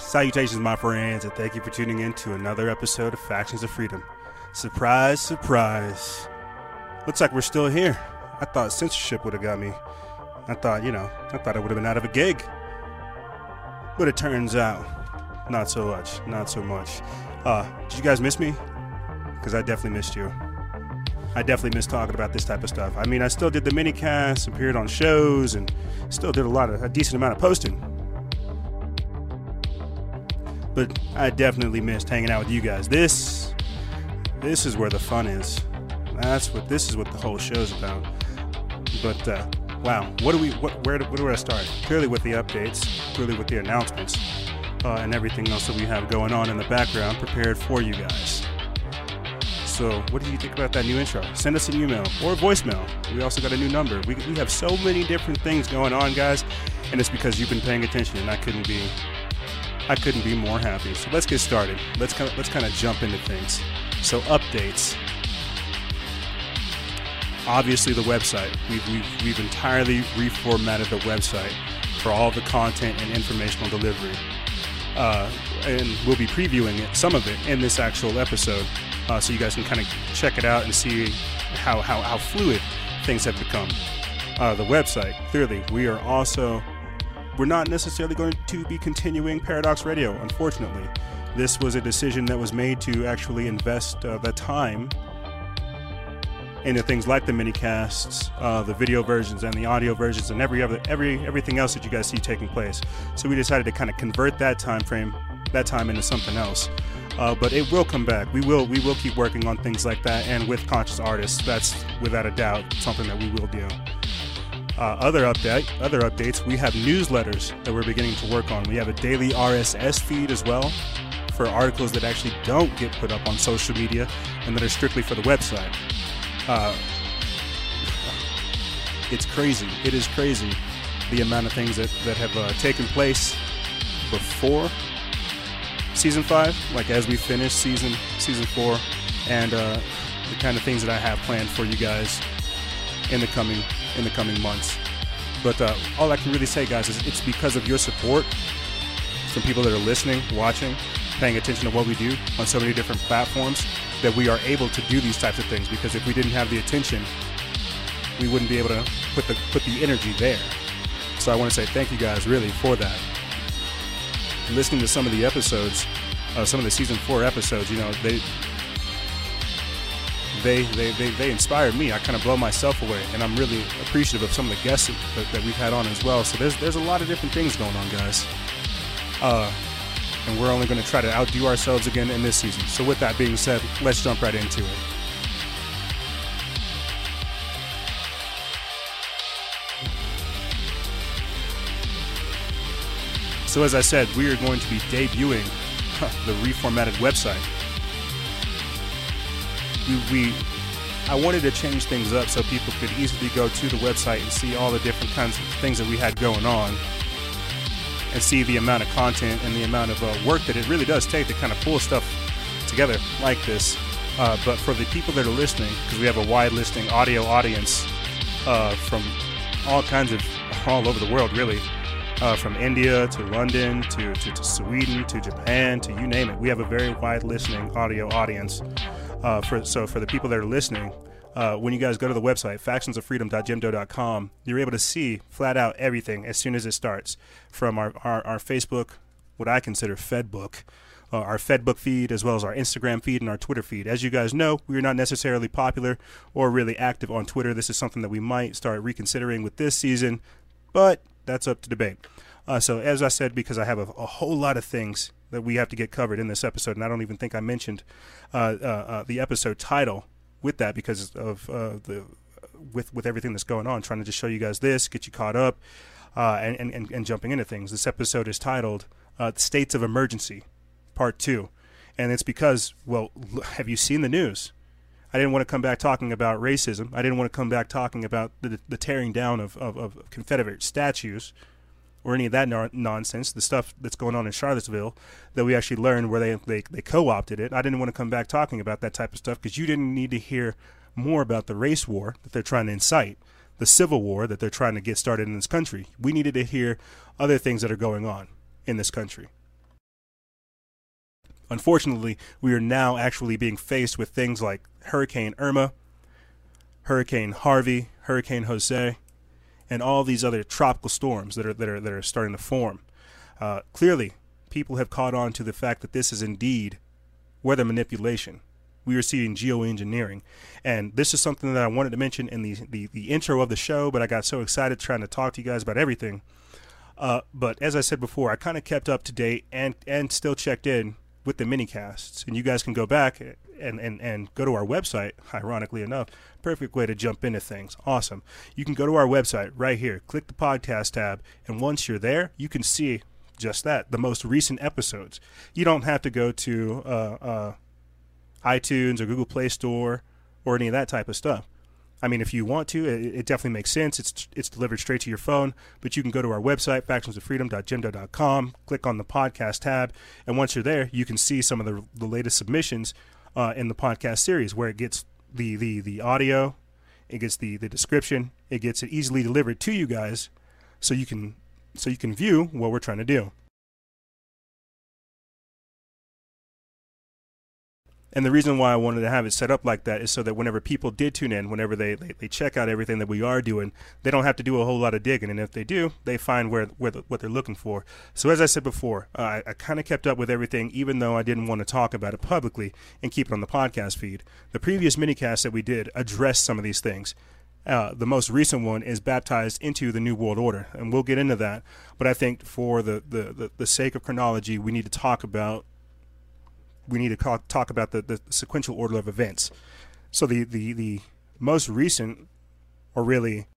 Salutations, my friends, and thank you for tuning in to another episode of Factions of Freedom. Surprise, surprise. Looks like we're still here. I thought censorship would have got me. I thought I would have been out of a gig. But it turns out, not so much. Did you guys miss me? Because I definitely missed you. I definitely miss talking about this type of stuff. I mean, I still did the mini-casts, appeared on shows, and still did a decent amount of posting. But I definitely missed hanging out with you guys. This is where the fun is. This is what the whole show's about. But wow, where do I start? Clearly with the updates, clearly with the announcements, and everything else that we have going on in the background prepared for you guys. So what do you think about that new intro? Send us an email or a voicemail. We also got a new number. We have so many different things going on, guys, and it's because you've been paying attention, and I couldn't be more happy. So let's get started. Let's kind of jump into things. So updates. Obviously the website. We've entirely reformatted the website for all the content and informational delivery. And we'll be previewing some of it in this actual episode, so you guys can kind of check it out and see how fluid things have become. The website, clearly, we're not necessarily going to be continuing Paradox Radio, unfortunately. This was a decision that was made to actually invest the time into things like the mini-casts, the video versions and the audio versions, and everything else that you guys see taking place. So we decided to kind of convert that time into something else. But it will come back. We will keep working on things like that, and with conscious artists, that's without a doubt something that we will do. Other updates, we have newsletters that we're beginning to work on. We have a daily RSS feed as well for articles that actually don't get put up on social media and that are strictly for the website. It's crazy. It is crazy the amount of things that have taken place before Season 5, like as we finish Season 4, and the kind of things that I have planned for you guys in the coming months. But all I can really say, guys, is it's because of your support from people that are listening, watching, paying attention to what we do on so many different platforms that we are able to do these types of things. Because if we didn't have the attention, we wouldn't be able to put the energy there. So I want to say thank you guys really for that. Listening to some of the episodes, some of the Season 4 episodes, they inspired me. I kind of blow myself away, and I'm really appreciative of some of the guests that we've had on as well. So there's a lot of different things going on, guys. And we're only going to try to outdo ourselves again in this season. So with that being said, let's jump right into it. So as I said, we are going to be debuting the reformatted website. I wanted to change things up so people could easily go to the website and see all the different kinds of things that we had going on, and see the amount of content and the amount of work that it really does take to kind of pull stuff together like this. But for the people that are listening, because we have a wide listening audio audience from all over the world, really. From India to London to Sweden to Japan to you name it. We have a very wide listening audio audience. For the people that are listening, when you guys go to the website, factionsoffreedom.jimdo.com, you're able to see flat out everything as soon as it starts. From our Facebook, what I consider Fedbook, our Fedbook feed, as well as our Instagram feed and our Twitter feed. As you guys know, we are not necessarily popular or really active on Twitter. This is something that we might start reconsidering with this season, but that's up to debate. So as I said, because I have a whole lot of things that we have to get covered in this episode, and I don't even think I mentioned the episode title with that because of with everything that's going on, trying to just show you guys this, get you caught up, and jumping into things. This episode is titled States of Emergency, Part 2. And it's because, well, have you seen the news? I didn't want to come back talking about racism. I didn't want to come back talking about the tearing down of Confederate statues or any of that nonsense, the stuff that's going on in Charlottesville that we actually learned where they co-opted it. I didn't want to come back talking about that type of stuff because you didn't need to hear more about the race war that they're trying to incite, the civil war that they're trying to get started in this country. We needed to hear other things that are going on in this country. Unfortunately, we are now actually being faced with things like Hurricane Irma, Hurricane Harvey, Hurricane Jose, and all these other tropical storms that are starting to form. Clearly, people have caught on to the fact that this is indeed weather manipulation. We are seeing geoengineering, and this is something that I wanted to mention in the intro of the show, but I got so excited trying to talk to you guys about everything. But as I said before, I kind of kept up to date and still checked in with the minicasts, and you guys can go back and go to our website. Ironically enough, perfect way to jump into things. Awesome. You can go to our website right here, click the podcast tab, and once you're there, you can see just that, the most recent episodes. You don't have to go to iTunes or Google Play Store or any of that type of stuff. I mean, if you want to, it definitely makes sense. It's delivered straight to your phone, but you can go to our website, factionsoffreedom.jimdo.com, click on the podcast tab, and once you're there, you can see some of the latest submissions in the podcast series, where it gets the audio, it gets the description, it gets it easily delivered to you guys, so you can view what we're trying to do. And the reason why I wanted to have it set up like that is so that whenever people did tune in, whenever they check out everything that we are doing, they don't have to do a whole lot of digging. And if they do, they find what they're looking for. So as I said before, I kind of kept up with everything, even though I didn't want to talk about it publicly and keep it on the podcast feed. The previous minicasts that we did addressed some of these things. The most recent one is baptized into the New World Order, and we'll get into that. But I think for the sake of chronology, we need to talk about the sequential order of events. So the most recent, or really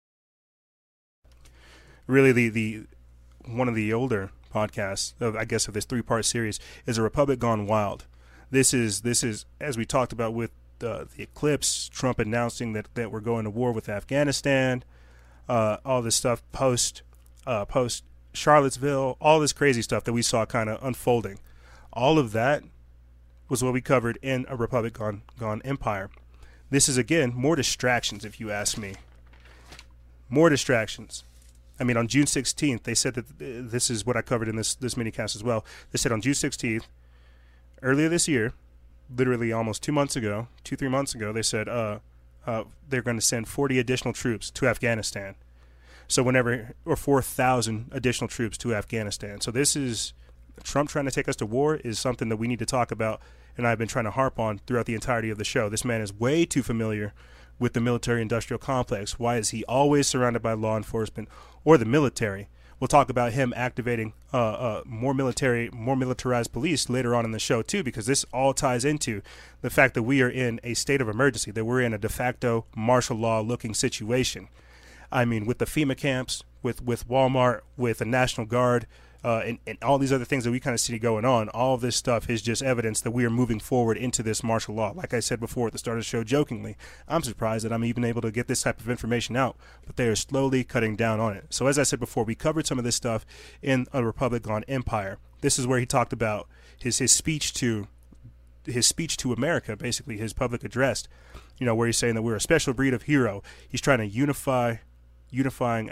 the one of the older podcasts of this 3-part series is A Republic Gone Wild. This is as we talked about with the eclipse, Trump announcing that we're going to war with Afghanistan, all this stuff post Charlottesville, all this crazy stuff that we saw kind of unfolding. All of that was what we covered in A Republic Gone Empire. This is, again, more distractions, if you ask me. More distractions. I mean, on June 16th, they said that this is what I covered in this minicast as well. They said on June 16th, earlier this year, literally almost 3 months ago, they said they're going to send 40 additional troops to Afghanistan. So 4,000 additional troops to Afghanistan. So this is Trump trying to take us to war is something that we need to talk about, and I've been trying to harp on throughout the entirety of the show. This man is way too familiar with the military-industrial complex. Why is he always surrounded by law enforcement or the military? We'll talk about him activating more militarized police later on in the show, too, because this all ties into the fact that we are in a state of emergency, that we're in a de facto martial law-looking situation. I mean, with the FEMA camps, with Walmart, with the National Guard, and all these other things that we kind of see going on, all of this stuff is just evidence that we are moving forward into this martial law. Like I said before at the start of the show jokingly, I'm surprised that I'm even able to get this type of information out, but they are slowly cutting down on it. So as I said before, we covered some of this stuff in A Republic Gone Empire. This is where he talked about his speech to America, basically his public address, where he's saying that we're a special breed of hero. He's trying to unifying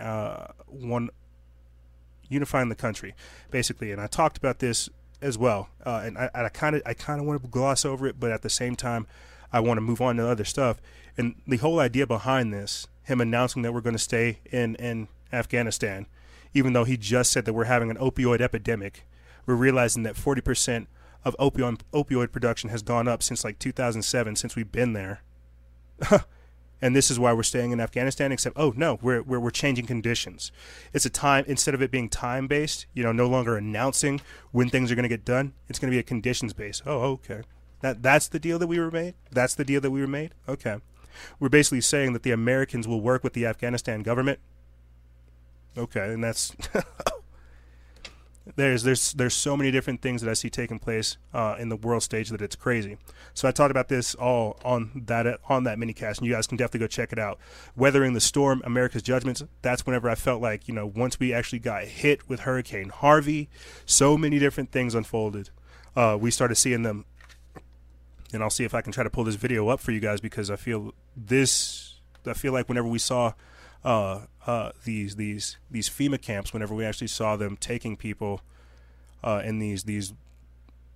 the country, basically. And I talked about this as well, and I kind of want to gloss over it, but at the same time, I want to move on to other stuff. And the whole idea behind this, him announcing that we're going to stay in Afghanistan, even though he just said that we're having an opioid epidemic, we're realizing that 40% of opioid production has gone up since like 2007, since we've been there. And this is why we're staying in Afghanistan, except, oh, no, we're changing conditions. It's a time, instead of it being time-based, no longer announcing when things are going to get done, it's going to be a conditions-based. Oh, okay. That's the deal that we were made? That's the deal that we were made? Okay. We're basically saying that the Americans will work with the Afghanistan government. Okay, and that's... There's so many different things that I see taking place in the world stage that it's crazy. So I talked about this all on that minicast, and you guys can definitely go check it out. Weathering the Storm, America's Judgments. That's whenever I felt like once we actually got hit with Hurricane Harvey, so many different things unfolded. We started seeing them, and I'll see if I can try to pull this video up for you guys, because I feel like whenever we saw these FEMA camps, whenever we actually saw them taking people in these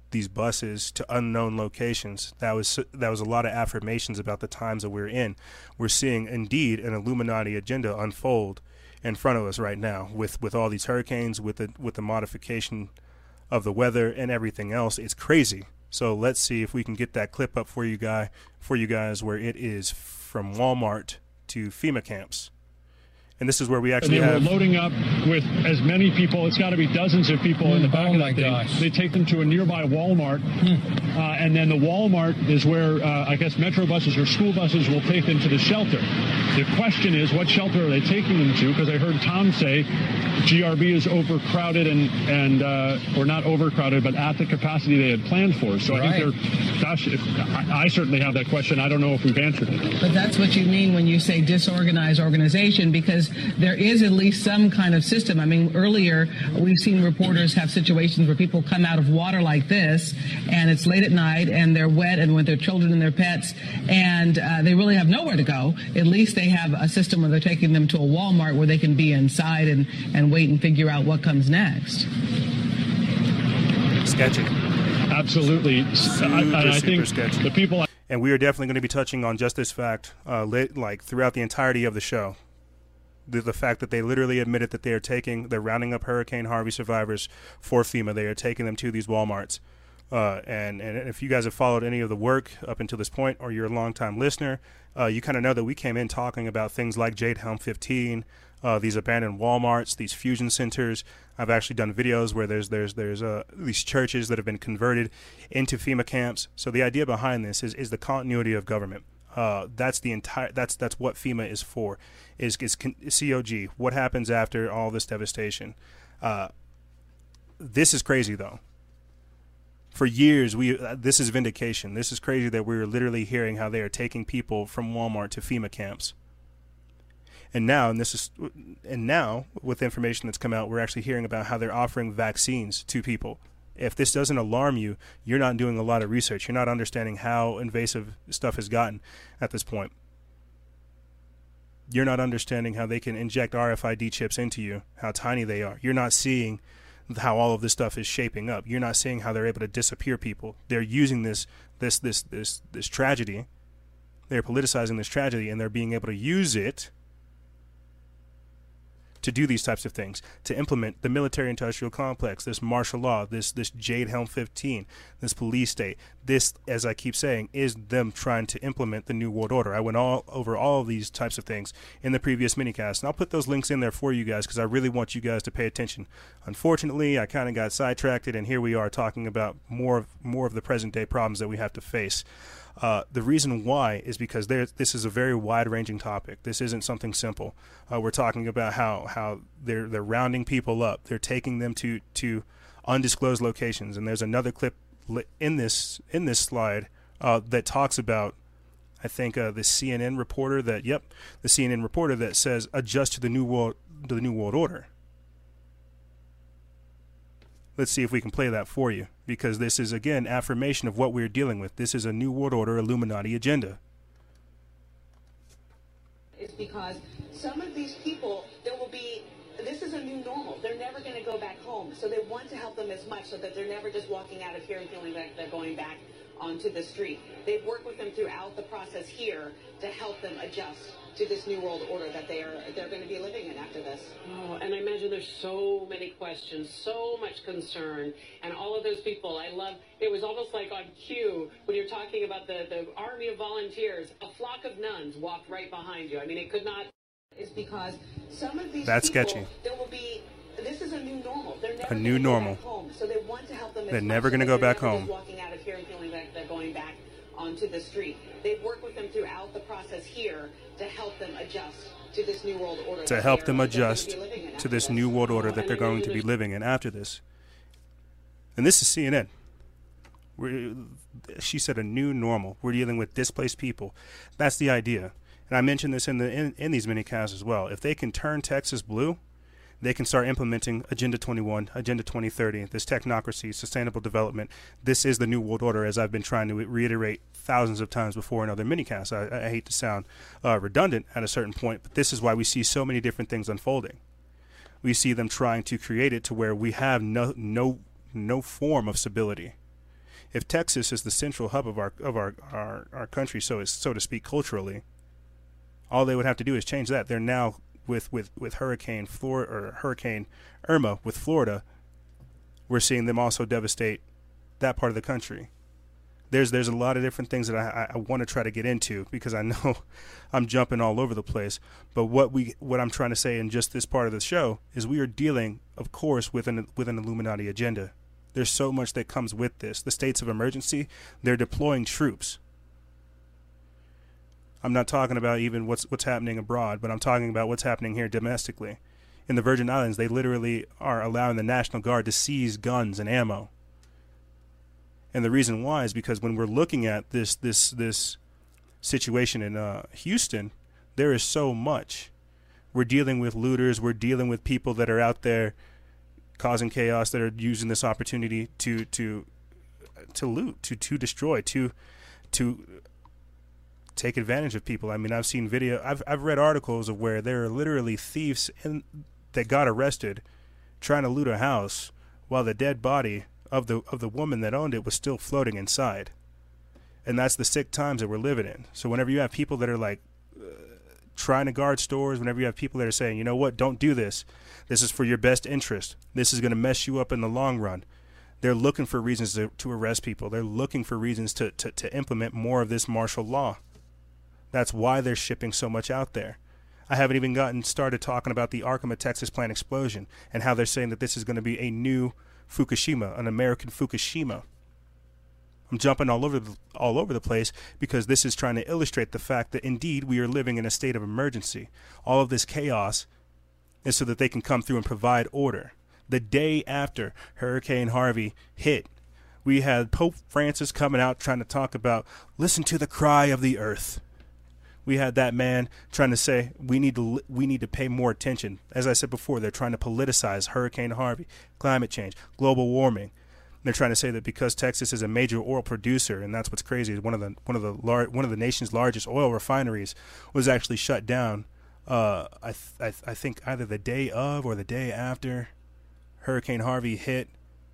these buses to unknown locations. That was a lot of affirmations about the times that we're in. We're seeing indeed an Illuminati agenda unfold in front of us right now, with all these hurricanes, with the modification of the weather and everything else. It's crazy. So let's see if we can get that clip up for you guys, where it is from Walmart to FEMA camps. And this is where we actually have... They were loading up with as many people. It's got to be dozens of people in the back of that thing. Gosh. They take them to a nearby Walmart. And then the Walmart is where, I guess, metro buses or school buses will take them to the shelter. The question is, what shelter are they taking them to? Because I heard Tom say GRB is overcrowded and or not overcrowded, but at the capacity they had planned for. So I think they're... Gosh, I certainly have that question. I don't know if we've answered it. But that's what you mean when you say disorganized organization, because there is at least some kind of system. I mean, earlier we've seen reporters have situations where people come out of water like this, and it's late at night, and they're wet, and with their children and their pets, and they really have nowhere to go. At least they have a system where they're taking them to a Walmart where they can be inside and wait and figure out what comes next. Sketchy. Absolutely. I think sketchy. The people... And we are definitely going to be touching on just this fact like throughout the entirety of the show. The fact that they literally admitted that they're rounding up Hurricane Harvey survivors for FEMA. They are taking them to these Walmarts. And if you guys have followed any of the work up until this point, or you're a longtime listener, you kind of know that we came in talking about things like Jade Helm 15, these abandoned Walmarts, these fusion centers. I've actually done videos where there's these churches that have been converted into FEMA camps. So the idea behind this is the continuity of government. That's what FEMA is for, is COG. What happens after all this devastation? This is crazy though. For years, this is vindication. This is crazy that we're literally hearing how they are taking people from Walmart to FEMA camps. And now with information that's come out, we're actually hearing about how they're offering vaccines to people. If this doesn't alarm you, you're not doing a lot of research. You're not understanding how invasive stuff has gotten at this point. You're not understanding how they can inject RFID chips into you, how tiny they are. You're not seeing how all of this stuff is shaping up. You're not seeing how they're able to disappear people. They're using this tragedy. They're politicizing this tragedy, and they're being able to use it to do these types of things, to implement the military-industrial complex, this martial law, this Jade Helm 15, this police state. This, as I keep saying, is them trying to implement the New World Order. I went over all of these types of things in the previous minicast, and I'll put those links in there for you guys because I really want you guys to pay attention. Unfortunately, I kind of got sidetracked, and here we are talking about more of the present-day problems that we have to face. The reason why is because this is a very wide-ranging topic. This isn't something simple. We're talking about how they're rounding people up. They're taking them to undisclosed locations. And there's another clip in this slide that talks about, I think, the CNN reporter that says adjust to the New World Order. Let's see if we can play that for you, because this is, again, affirmation of what we're dealing with. This is a New World Order Illuminati agenda. It's because some of these people, this is a new normal. They're never going to go back home. So they want to help them as much so that they're never just walking out of here and feeling like they're going back onto the street. They've worked with them throughout the process here to help them adjust to this new world order that they're going to be living in after this. Oh, and I imagine there's so many questions, so much concern, and all of those people. It was almost like on cue when you're talking about the army of volunteers. A flock of nuns walked right behind you. I mean, it could not. It's because some of these That's people, sketchy. This is a new normal. They're never A new normal. Go back home. So they want to help them. They're never going to go back home. Just walking out of here and feeling like they're going back onto the street. They've worked with them throughout the process here to help them adjust to this new world order. To help them adjust to this new world order that they're going to be living in after this. And this is CNN. She said a new normal. We're dealing with displaced people. That's the idea. And I mentioned this in these minicasts as well. If they can turn Texas blue, they can start implementing Agenda 21, Agenda 2030, this technocracy, sustainable development. This is the New World Order, as I've been trying to reiterate thousands of times before in other minicasts. I hate to sound redundant at a certain point, but this is why we see so many different things unfolding. We see them trying to create it to where we have no form of stability. If Texas is the central hub of our country, so to speak, culturally, all they would have to do is change that. They're now with Hurricane Irma with Florida. We're seeing them also devastate that part of the country. There's a lot of different things that I want to try to get into, because I know I'm jumping all over the place. But what I'm trying to say in just this part of the show is we are dealing, of course, with an Illuminati agenda. There's so much that comes with this. The states of emergency, they're deploying troops. I'm not talking about even what's happening abroad, but I'm talking about what's happening here domestically. In the Virgin Islands, they literally are allowing the National Guard to seize guns and ammo. And the reason why is because when we're looking at this situation in Houston, there is so much. We're dealing with looters. We're dealing with people that are out there causing chaos, that are using this opportunity to loot, to destroy, to take advantage of people. I mean, I've seen video. I've read articles of where there are literally thieves that got arrested trying to loot a house while the dead body of the woman that owned it was still floating inside. And that's the sick times that we're living in. So whenever you have people that are like trying to guard stores, whenever you have people that are saying, you know what, don't do this. This is for your best interest. This is going to mess you up in the long run. They're looking for reasons to arrest people. They're looking for reasons to implement more of this martial law. That's why they're shipping so much out there. I haven't even gotten started talking about the Arkema, Texas plant explosion and how they're saying that this is going to be a new Fukushima, an American Fukushima. I'm jumping all over the place because this is trying to illustrate the fact that indeed we are living in a state of emergency. All of this chaos is so that they can come through and provide order. The day after Hurricane Harvey hit, we had Pope Francis coming out trying to talk about, listen to the cry of the earth. We had that man trying to say we need to pay more attention. As I said before, they're trying to politicize Hurricane Harvey, climate change, global warming. They're trying to say that because Texas is a major oil producer, and that's what's crazy, is one of the nation's largest oil refineries was actually shut down. I think either the day of or the day after Hurricane Harvey hit.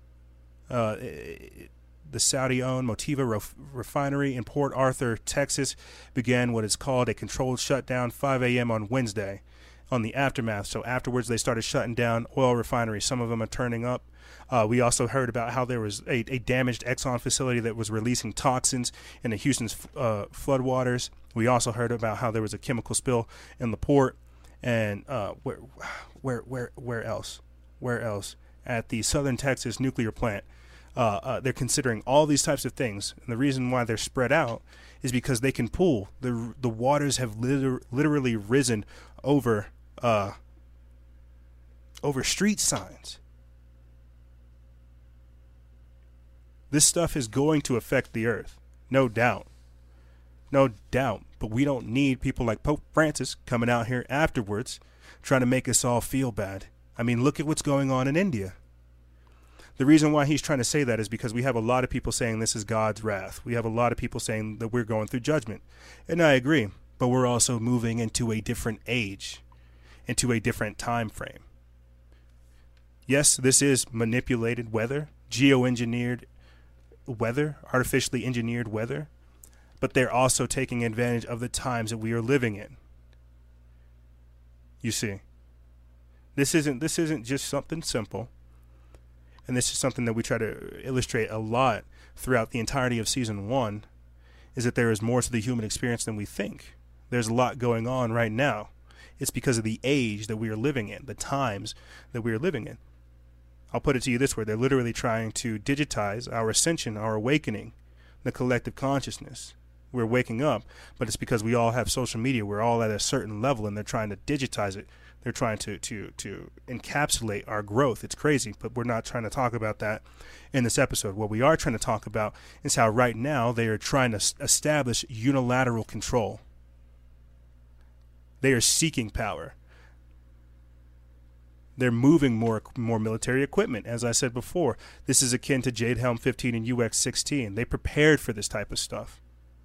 The Saudi-owned Motiva refinery in Port Arthur, Texas, began what is called a controlled shutdown, 5 a.m. on Wednesday, on the aftermath. So afterwards, they started shutting down oil refineries. Some of them are turning up. We also heard about how there was a damaged Exxon facility that was releasing toxins into Houston's floodwaters. We also heard about how there was a chemical spill in the port. And where else? At the Southern Texas nuclear plant. They're considering all these types of things, and the reason why they're spread out is because they can pool. The waters have literally risen over street signs. This stuff is going to affect the earth, no doubt. But we don't need people like Pope Francis coming out here afterwards trying to make us all feel bad. I mean, look at what's going on in India. The reason why he's trying to say that is because we have a lot of people saying this is God's wrath. We have a lot of people saying that we're going through judgment. And I agree, but we're also moving into a different age, into a different time frame. Yes, this is manipulated weather, geoengineered weather, artificially engineered weather, but they're also taking advantage of the times that we are living in. You see, this isn't just something simple. And this is something that we try to illustrate a lot throughout the entirety of season 1, is that there is more to the human experience than we think. There's a lot going on right now. It's because of the age that we are living in, the times that we are living in. I'll put it to you this way. They're literally trying to digitize our ascension, our awakening, the collective consciousness. We're waking up, but it's because we all have social media. We're all at a certain level, and they're trying to digitize it. They're trying to encapsulate our growth. It's crazy, but we're not trying to talk about that in this episode. What we are trying to talk about is how right now they are trying to establish unilateral control. They are seeking power. They're moving more military equipment. As I said before, this is akin to Jade Helm 15 and UX 16. They prepared for this type of stuff.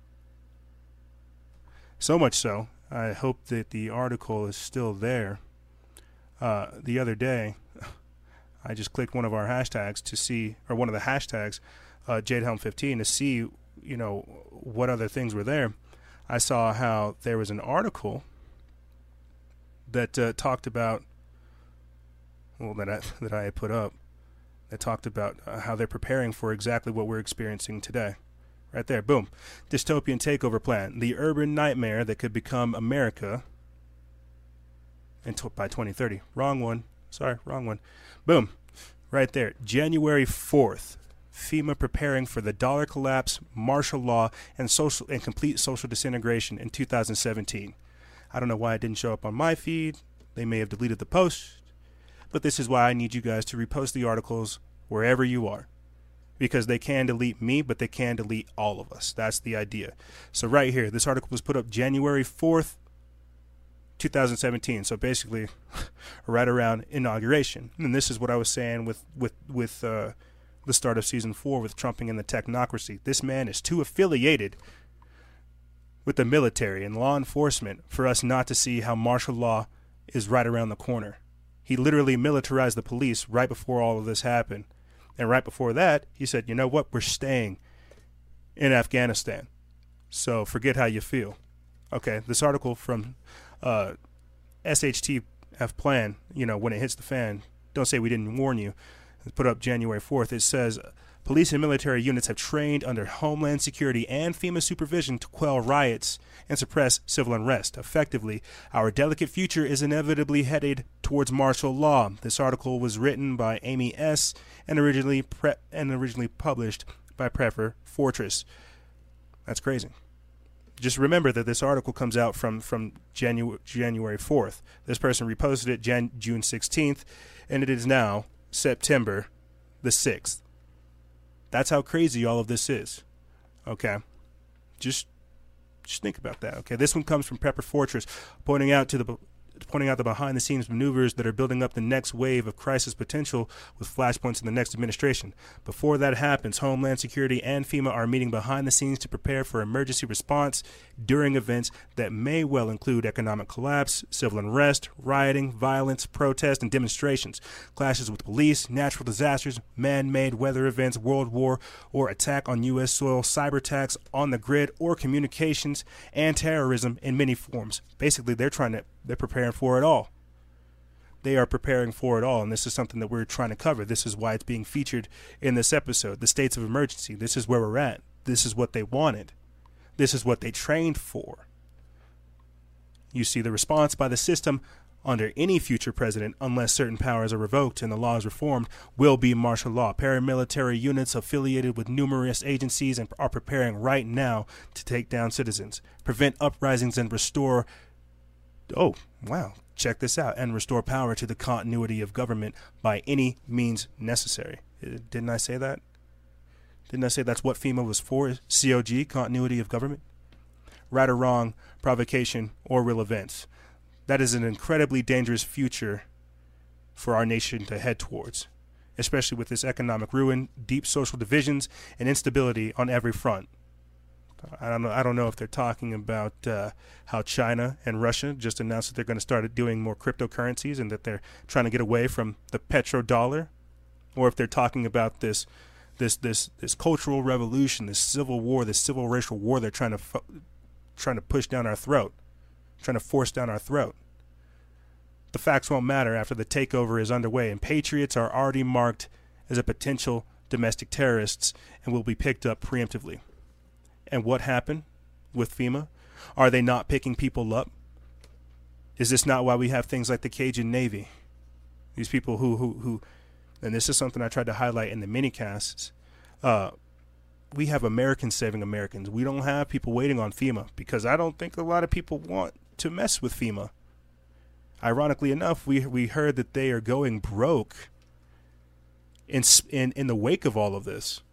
So much so, I hope that the article is still there. The other day, I just clicked one of our hashtags to see, or one of the hashtags Jade Helm 15 to see, what other things were there. I saw how there was an article that talked about, that I had put up, that talked about how they're preparing for exactly what we're experiencing today. Right there, boom. Dystopian takeover plan. The urban nightmare that could become America by 2030. Wrong one. Sorry, wrong one. Boom. Right there. January 4th. FEMA preparing for the dollar collapse, martial law, and complete social disintegration in 2017. I don't know why it didn't show up on my feed. They may have deleted the post. But this is why I need you guys to repost the articles wherever you are. Because they can delete me, but they can delete all of us. That's the idea. So right here, this article was put up January 4th, 2017. So basically, right around inauguration. And this is what I was saying with the start of season 4 with trumping in the technocracy. This man is too affiliated with the military and law enforcement for us not to see how martial law is right around the corner. He literally militarized the police right before all of this happened. And right before that, he said, you know what? We're staying in Afghanistan. So forget how you feel. Okay, this article from SHTF Plan, when it hits the fan, don't say we didn't warn you. It's put up January 4th. It says, police and military units have trained under Homeland Security and FEMA supervision to quell riots and suppress civil unrest. Effectively, our delicate future is inevitably headed towards martial law. This article was written by Amy S. and originally published by Prepper Fortress. That's crazy. Just remember that this article comes out from January 4th. This person reposted it June 16th, and it is now September the 6th. That's how crazy all of this is. Okay? Just think about that. Okay? This one comes from Prepper Fortress, pointing out the behind-the-scenes maneuvers that are building up the next wave of crisis potential with flashpoints in the next administration. Before that happens, Homeland Security and FEMA are meeting behind the scenes to prepare for emergency response during events that may well include economic collapse, civil unrest, rioting, violence, protest, and demonstrations, clashes with police, natural disasters, man-made weather events, world war, or attack on U.S. soil, cyber attacks on the grid or communications, and terrorism in many forms. Basically, they're preparing for it all. They are preparing for it all, and this is something that we're trying to cover. This is why it's being featured in this episode. The states of emergency. This is where we're at. This is what they wanted. This is what they trained for. You see, the response by the system under any future president, unless certain powers are revoked and the law is reformed, will be martial law. Paramilitary units affiliated with numerous agencies and are preparing right now to take down citizens, prevent uprisings, and restore check this out, and restore power to the continuity of government by any means necessary. Didn't I say that? Didn't I say that's what FEMA was for? COG, continuity of government? Right or wrong, provocation, or real events. That is an incredibly dangerous future for our nation to head towards, especially with this economic ruin, deep social divisions, and instability on every front. I don't know if they're talking about how China and Russia just announced that they're going to start doing more cryptocurrencies and that they're trying to get away from the petrodollar, or if they're talking about this cultural revolution, this civil war, this civil racial war they're trying to push down our throat, trying to force down our throat. The facts won't matter after the takeover is underway, and patriots are already marked as a potential domestic terrorists and will be picked up preemptively. And what happened with FEMA? Are they not picking people up? Is this not why we have things like the Cajun Navy? These people who and this is something I tried to highlight in the minicasts. We have Americans saving Americans. We don't have people waiting on FEMA because I don't think a lot of people want to mess with FEMA. Ironically enough, we heard that they are going broke in the wake of all of this.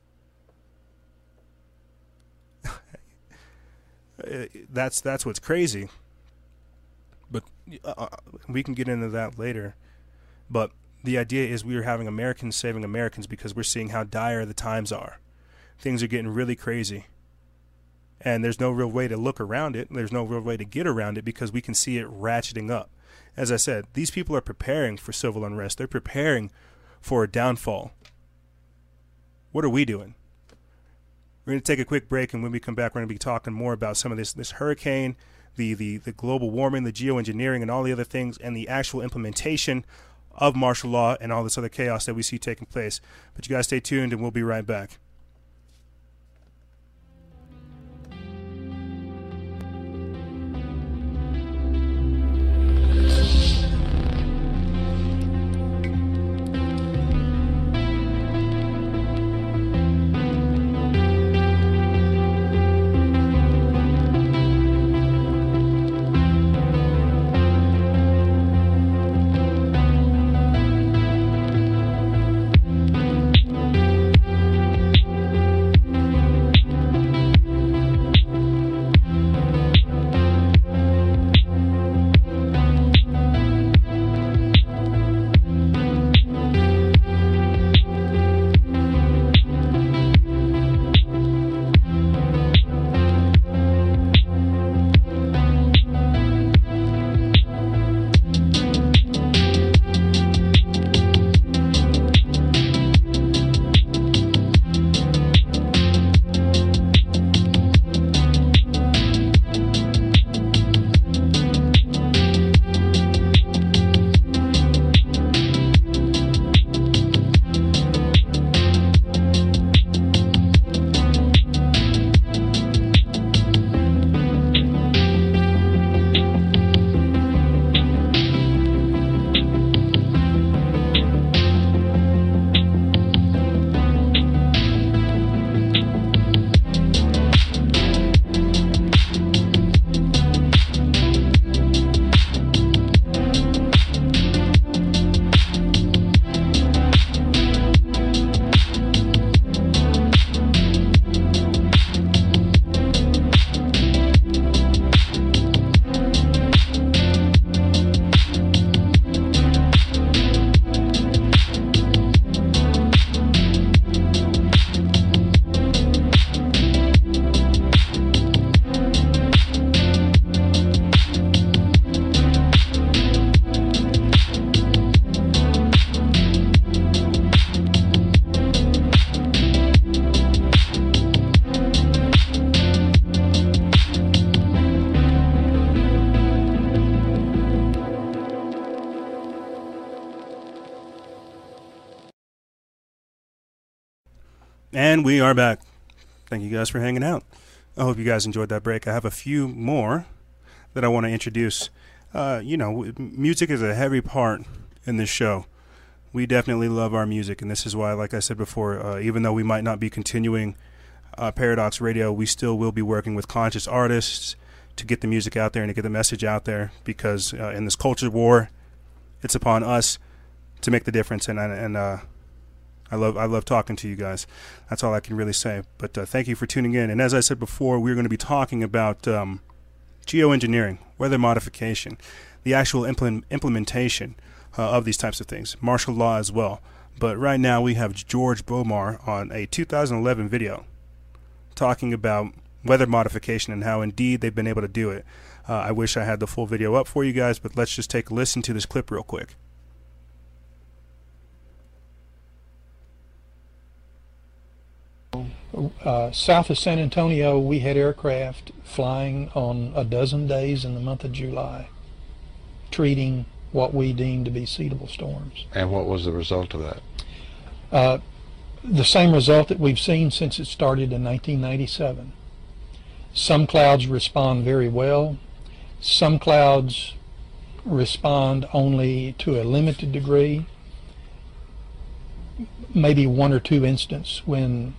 That's what's crazy, but we can get into that later. But the idea is we are having Americans saving Americans because we're seeing how dire the times are. Things are getting really crazy, and there's no real way to look around it. There's no real way to get around it because we can see it ratcheting up. As I said, these people are preparing for civil unrest. They're preparing for a downfall. What are we doing? We're going to take a quick break, and when we come back, we're going to be talking more about some of this hurricane, the global warming, the geoengineering, and all the other things, and the actual implementation of martial law and all this other chaos that we see taking place. But you guys stay tuned, and we'll be right back. And we are back. Thank you guys for hanging out. I hope you guys enjoyed that break. I have a few more that I want to introduce. Music is a heavy part in this show. We definitely love our music, and this is why, like I said before, even though we might not be continuing Paradox Radio, we still will be working with conscious artists to get the music out there and to get the message out there, because in this culture war, it's upon us to make the difference, and I love talking to you guys. That's all I can really say. But thank you for tuning in. And as I said before, we're going to be talking about geoengineering, weather modification, the actual implementation of these types of things, martial law as well. But right now we have George Bomar on a 2011 video talking about weather modification and how indeed they've been able to do it. I wish I had the full video up for you guys, but let's just take a listen to this clip real quick. South of San Antonio, we had aircraft flying on a dozen days in the month of July, treating what we deemed to be seedable storms. And what was the result of that? The same result that we've seen since it started in 1997. Some clouds respond very well. Some clouds respond only to a limited degree. Maybe one or two instances when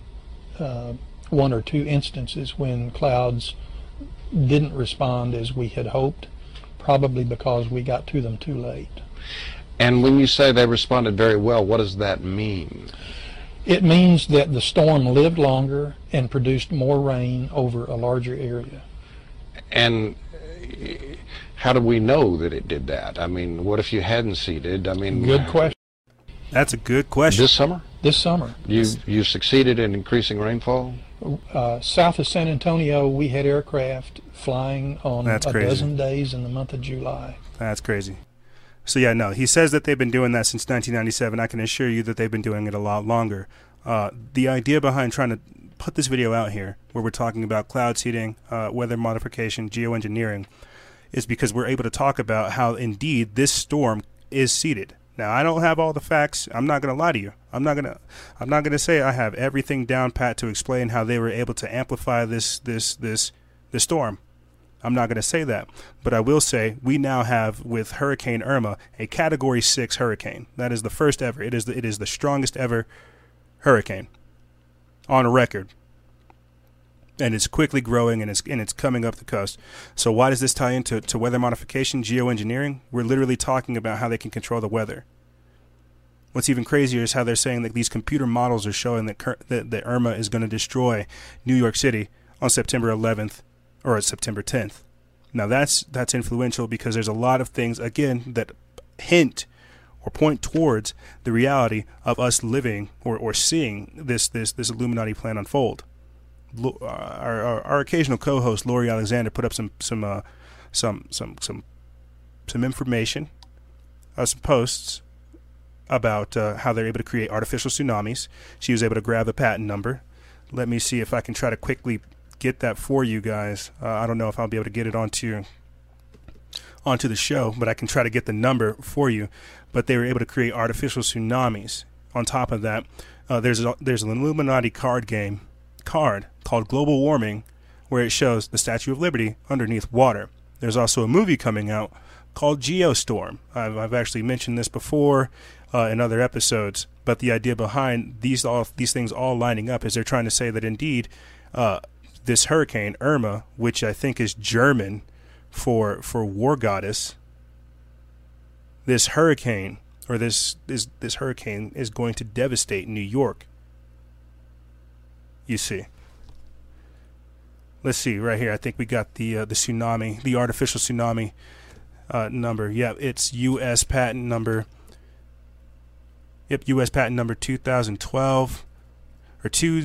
clouds didn't respond as we had hoped, probably because we got to them too late. And when you say they responded very well, what does that mean? It means that the storm lived longer and produced more rain over a larger area. And how do we know that it did that? I mean, what if you hadn't seeded? I mean, good question. That's a good question. This summer? This summer. You succeeded in increasing rainfall? South of San Antonio, we had aircraft flying on a dozen days in the month of July. That's crazy. So yeah, no, he says that they've been doing that since 1997. I can assure you that they've been doing it a lot longer. The idea behind trying to put this video out here, where we're talking about cloud seeding, weather modification, geoengineering, is because we're able to talk about how indeed this storm is seeded. Now, I don't have all the facts. I'm not going to lie to you. I'm not going to say I have everything down pat to explain how they were able to amplify this storm. I'm not going to say that, but I will say we now have, with Hurricane Irma, a Category 6 hurricane. That is the first ever. It is the strongest ever hurricane on record, and it's quickly growing, and it's coming up the coast. So why does this tie into weather modification, geoengineering? We're literally talking about how they can control the weather. What's even crazier is how they're saying that these computer models are showing that Irma is going to destroy New York City on September 11th or September 10th. Now that's influential, because there's a lot of things, again, that hint or point towards the reality of us living or seeing this Illuminati plan unfold. Our occasional co-host Lori Alexander put up some information, some posts about how they're able to create artificial tsunamis. She was able to grab the patent number. Let me see if I can try to quickly get that for you guys. I don't know if I'll be able to get it onto the show, but I can try to get the number for you. But they were able to create artificial tsunamis. On top of that, there's an Illuminati card called Global Warming, where it shows the Statue of Liberty underneath water. There's also a movie coming out called Geostorm. I've actually mentioned this before in other episodes, but the idea behind these things all lining up is they're trying to say that indeed this hurricane Irma, which I think is German for war goddess, this hurricane is going to devastate New York. You see. Let's see right here. I think we got the tsunami, the artificial tsunami number. Yeah, it's U.S. patent number. Yep, U.S. patent number 2012 or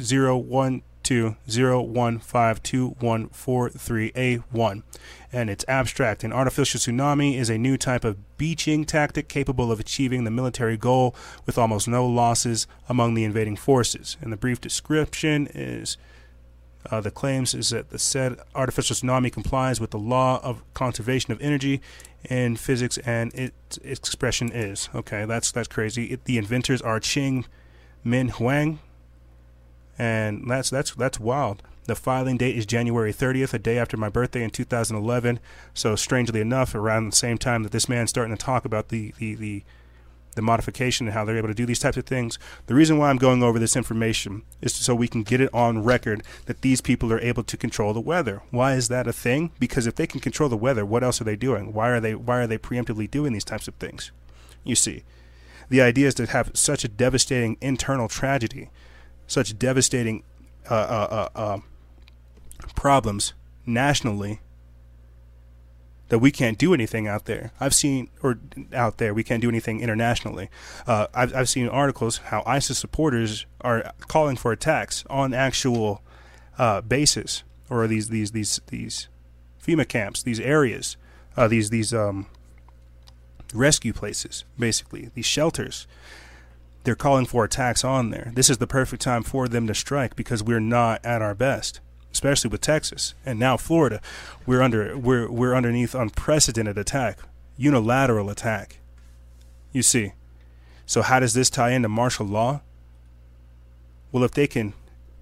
20120152152143A1, and it's abstract. An artificial tsunami is a new type of beaching tactic capable of achieving the military goal with almost no losses among the invading forces. And the brief description is the claims is that the said artificial tsunami complies with the law of conservation of energy in physics, and its expression is that's crazy. The inventors are Ching-Min Huang, and that's wild. The filing date is January 30th, a day after my birthday in 2011. So strangely enough, around the same time that this man's starting to talk about the modification and how they're able to do these types of things. The reason why I'm going over this information is so we can get it on record that these people are able to control the weather. Why is that a thing? Because if they can control the weather, what else are they doing? Why are they preemptively doing these types of things? You see, the idea is to have such a devastating internal tragedy, such devastating problems nationally, that we can't do anything out there. We can't do anything internationally. I've seen articles how ISIS supporters are calling for attacks on actual bases, or these FEMA camps, these areas, these rescue places, basically these shelters. They're calling for attacks on there. This is the perfect time for them to strike, because we're not at our best, especially with Texas and now Florida. We're underneath unprecedented attack, unilateral attack. You see. So how does this tie into martial law? Well, if they can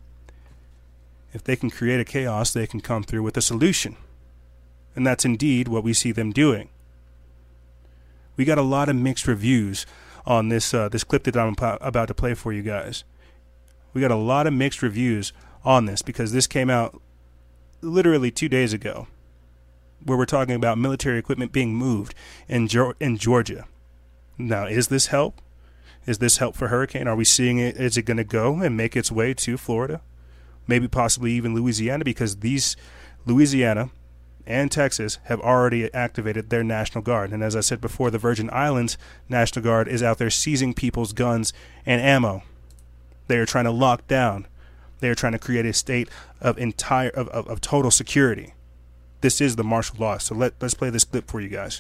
create a chaos, they can come through with a solution. And that's indeed what we see them doing. We got a lot of mixed reviews on this clip that I'm about to play for you guys. We got a lot of mixed reviews on this, because this came out literally 2 days ago, where we're talking about military equipment being moved in Georgia. Now, is this help? Is this help for hurricane? Are we seeing it? Is it going to go and make its way to Florida? Maybe possibly even Louisiana, because Louisiana and Texas have already activated their National Guard. And as I said before, the Virgin Islands National Guard is out there seizing people's guns and ammo. They are trying to lock down. They are trying to create a state of total security. This is the martial law. So let's play this clip for you guys.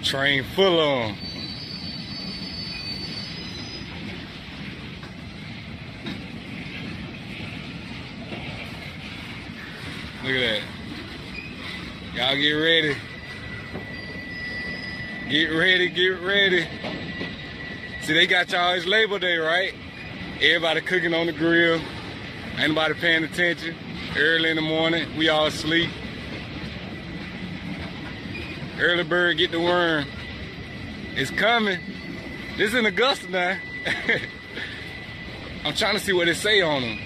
Train full on. Look at that. Y'all get ready. Get ready, get ready. See, they got y'all, it's Labor Day, right? Everybody cooking on the grill. Ain't nobody paying attention. Early in the morning, we all asleep. Early bird get the worm. It's coming. This is in Augusta now. I'm trying to see what it say on them.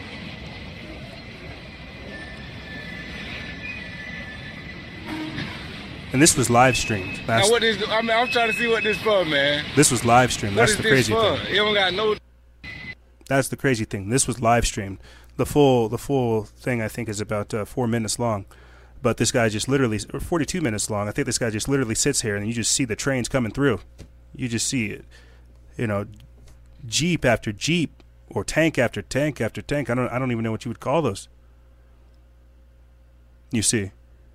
And this was live streamed. Now what is? I'm trying to see what this for, man. This was live streamed. That's the crazy thing. It don't got no. That's the crazy thing. This was live streamed. The full thing I think is about 4 minutes long, but this guy just literally, or 42 minutes long. I think this guy just literally sits here and you just see the trains coming through. You just see it, you know, Jeep after Jeep or tank after tank after tank. I don't even know what you would call those. You see.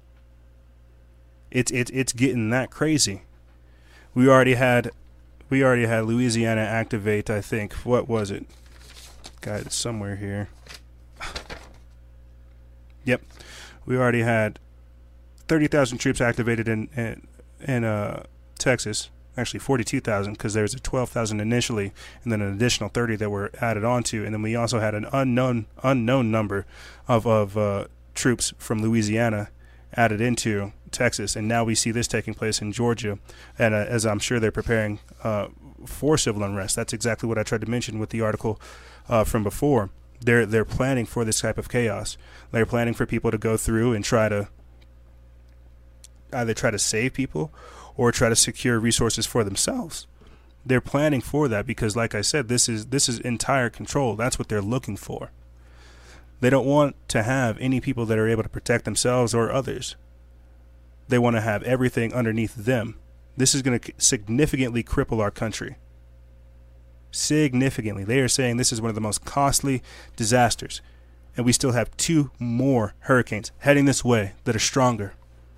It's getting that crazy. We already had Louisiana activate, I think. What was it? Got it somewhere here. Yep. We already had 30,000 troops activated in Texas. Actually 42,000 because there was a 12,000 initially and then an additional 30 that were added onto, and then we also had an unknown number of troops from Louisiana added into Texas, and now we see this taking place in Georgia, and as I'm sure they're preparing for civil unrest. That's exactly what I tried to mention with the article from before. They're planning for this type of chaos. They're planning for people to go through and try to either try to save people or try to secure resources for themselves. They're planning for that because, like I said, this is entire control. That's what they're looking for. They don't want to have any people that are able to protect themselves or others. They want to have everything underneath them. This is going to significantly cripple our country. Significantly. They are saying this is one of the most costly disasters. And we still have 2 more hurricanes heading this way that are stronger.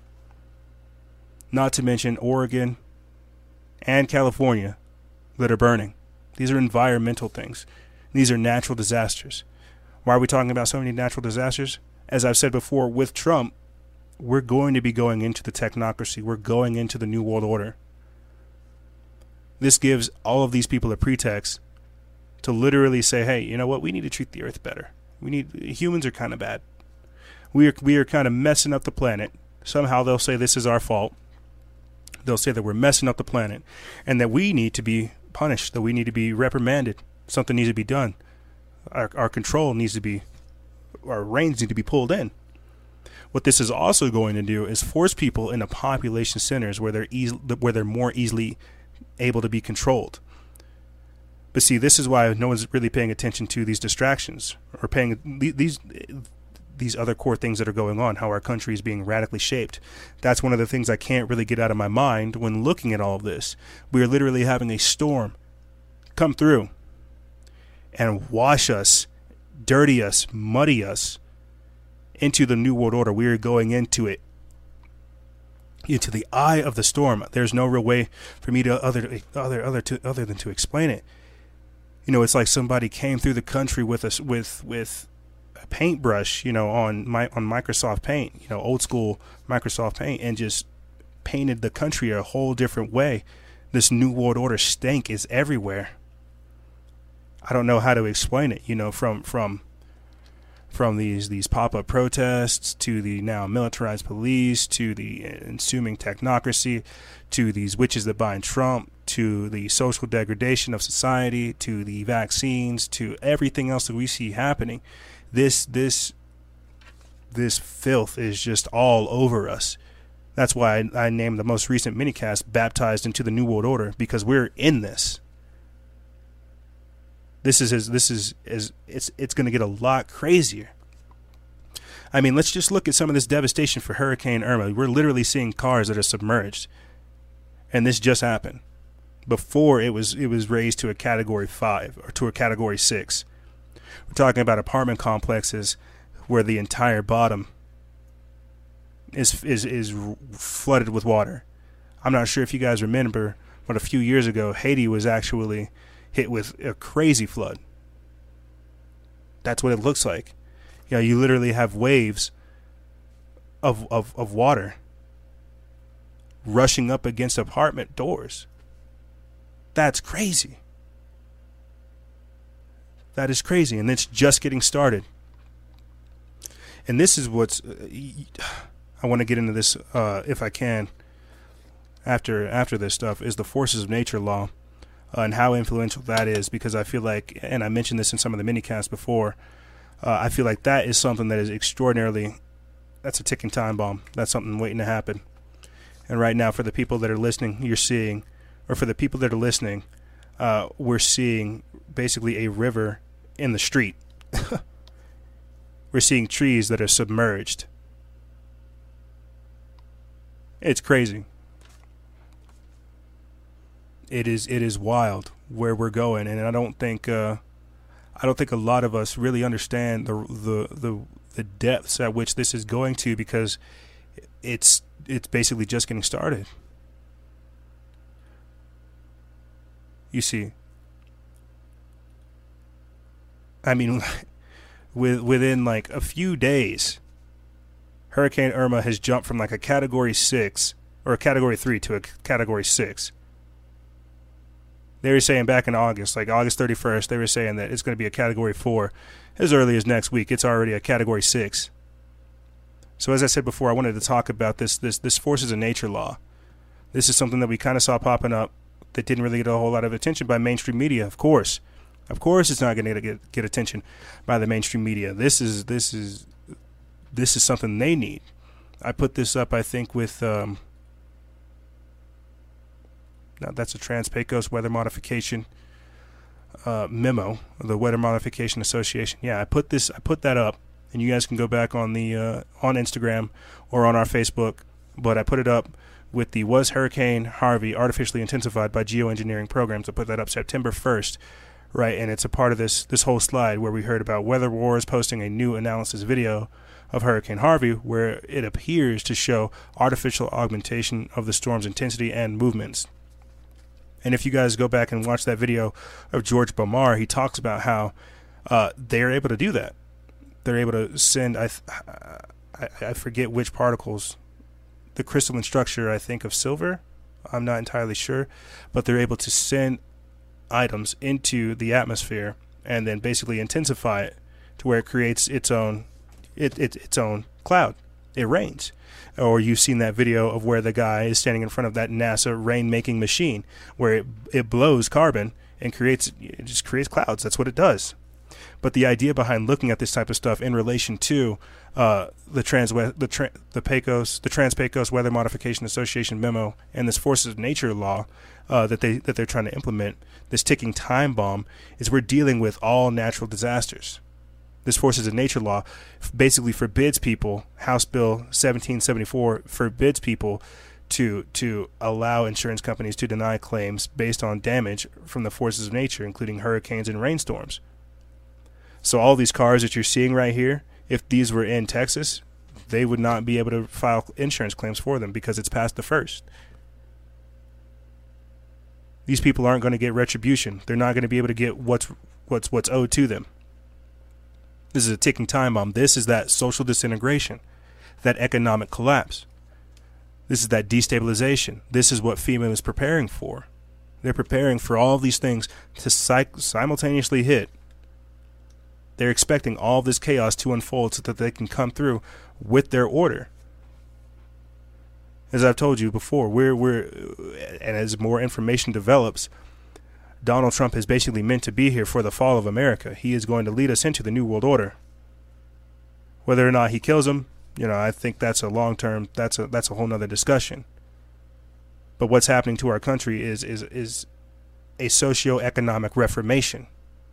Not to mention Oregon and California that are burning. These are environmental things. These are natural disasters. Why are we talking about so many natural disasters? As I've said before, with Trump, we're going to be going into the technocracy. We're going into the New World Order. This gives all of these people a pretext to literally say, hey, you know what? We need to treat the earth better. Humans are kind of bad. We are kind of messing up the planet. Somehow they'll say this is our fault. They'll say that we're messing up the planet and that we need to be punished, that we need to be reprimanded. Something needs to be done. Our control needs to be, our reins need to be pulled in. What this is also going to do is force people into population centers where they're more easily able to be controlled. But see, this is why no one's really paying attention to these distractions or paying these other core things that are going on, how our country is being radically shaped. That's one of the things I can't really get out of my mind when looking at all of this. We are literally having a storm come through and wash us, dirty us, muddy us into the New World Order. We are going into it, into the eye of the storm. There's no real way for me to other than to explain it. You know, it's like somebody came through the country with a paintbrush, you know, on Microsoft Paint, you know, old school Microsoft Paint, and just painted the country a whole different way. This New World Order stank is everywhere. I don't know how to explain it, you know, from these pop-up protests to the now militarized police to the ensuing technocracy to these witches that bind Trump to the social degradation of society to the vaccines to everything else that we see happening. This filth is just all over us. That's why I named the most recent minicast Baptized into the New World Order, because we're in this. It's going to get a lot crazier. I mean, let's just look at some of this devastation for Hurricane Irma. We're literally seeing cars that are submerged. And this just happened. Before it was raised to a Category 5 or to a Category 6. We're talking about apartment complexes where the entire bottom is flooded with water. I'm not sure if you guys remember, but a few years ago, Haiti was actually hit with a crazy flood. That's what it looks like. You know, you literally have waves of water rushing up against apartment doors. That's crazy. That is crazy, and it's just getting started. And this is what's I want to get into this if I can after this stuff, is the forces of nature law and how influential that is, because I feel like, and I mentioned this in some of the mini-casts before, I feel like that is something that is extraordinarily, that's a ticking time bomb. That's something waiting to happen. And right now, for the people that are listening, you're seeing, or for the people that are listening, we're seeing basically a river in the street. We're seeing trees that are submerged. It's crazy. It is wild where we're going, and I don't think a lot of us really understand the depths at which this is going to, because it's basically just getting started. You see, I mean, within like a few days, Hurricane Irma has jumped from like a Category 6 or a Category 3 to a Category 6. They were saying back in August, like August 31st, they were saying that it's going to be a Category 4. As early as next week, it's already a Category 6. So as I said before, I wanted to talk about this forces of nature law. This is something that we kind of saw popping up that didn't really get a whole lot of attention by mainstream media, of course. Of course it's not going to get attention by the mainstream media. This is something they need. I put this up, I think, with now that's a Trans-Pecos weather modification memo, the Weather Modification Association. Yeah, I put that up, and you guys can go back on the on Instagram or on our Facebook. But I put it up with the Was Hurricane Harvey artificially intensified by geoengineering programs. I put that up September 1st, right? And it's a part of this whole slide where we heard about Weather Wars posting a new analysis video of Hurricane Harvey, where it appears to show artificial augmentation of the storm's intensity and movements. And if you guys go back and watch that video of George Bomar, he talks about how they're able to do that. They're able to send, I forget which particles, the crystalline structure, I think, of silver. I'm not entirely sure. But they're able to send items into the atmosphere and then basically intensify it to where it creates its own cloud. It rains. Or you've seen that video of where the guy is standing in front of that NASA rain-making machine where it blows carbon and just creates clouds. That's what it does. But the idea behind looking at this type of stuff in relation to the Trans-Pecos Weather Modification Association memo and this forces of nature law that they're trying to implement, this ticking time bomb, is we're dealing with all natural disasters. This forces of nature law basically forbids people, House Bill 1774 forbids people to allow insurance companies to deny claims based on damage from the forces of nature, including hurricanes and rainstorms. So all these cars that you're seeing right here, if these were in Texas, they would not be able to file insurance claims for them because it's past the first. These people aren't going to get retribution. They're not going to be able to get what's owed to them. This is a ticking time bomb. This is that social disintegration, that economic collapse. This is that destabilization. This is what FEMA is preparing for. They're preparing for all of these things to simultaneously hit. They're expecting all this chaos to unfold so that they can come through with their order. As I've told you before, and as more information develops, Donald Trump is basically meant to be here for the fall of America. He is going to lead us into the New World Order. Whether or not he kills him, I think that's a long-term, that's a whole nother discussion. But what's happening to our country is a socio-economic reformation.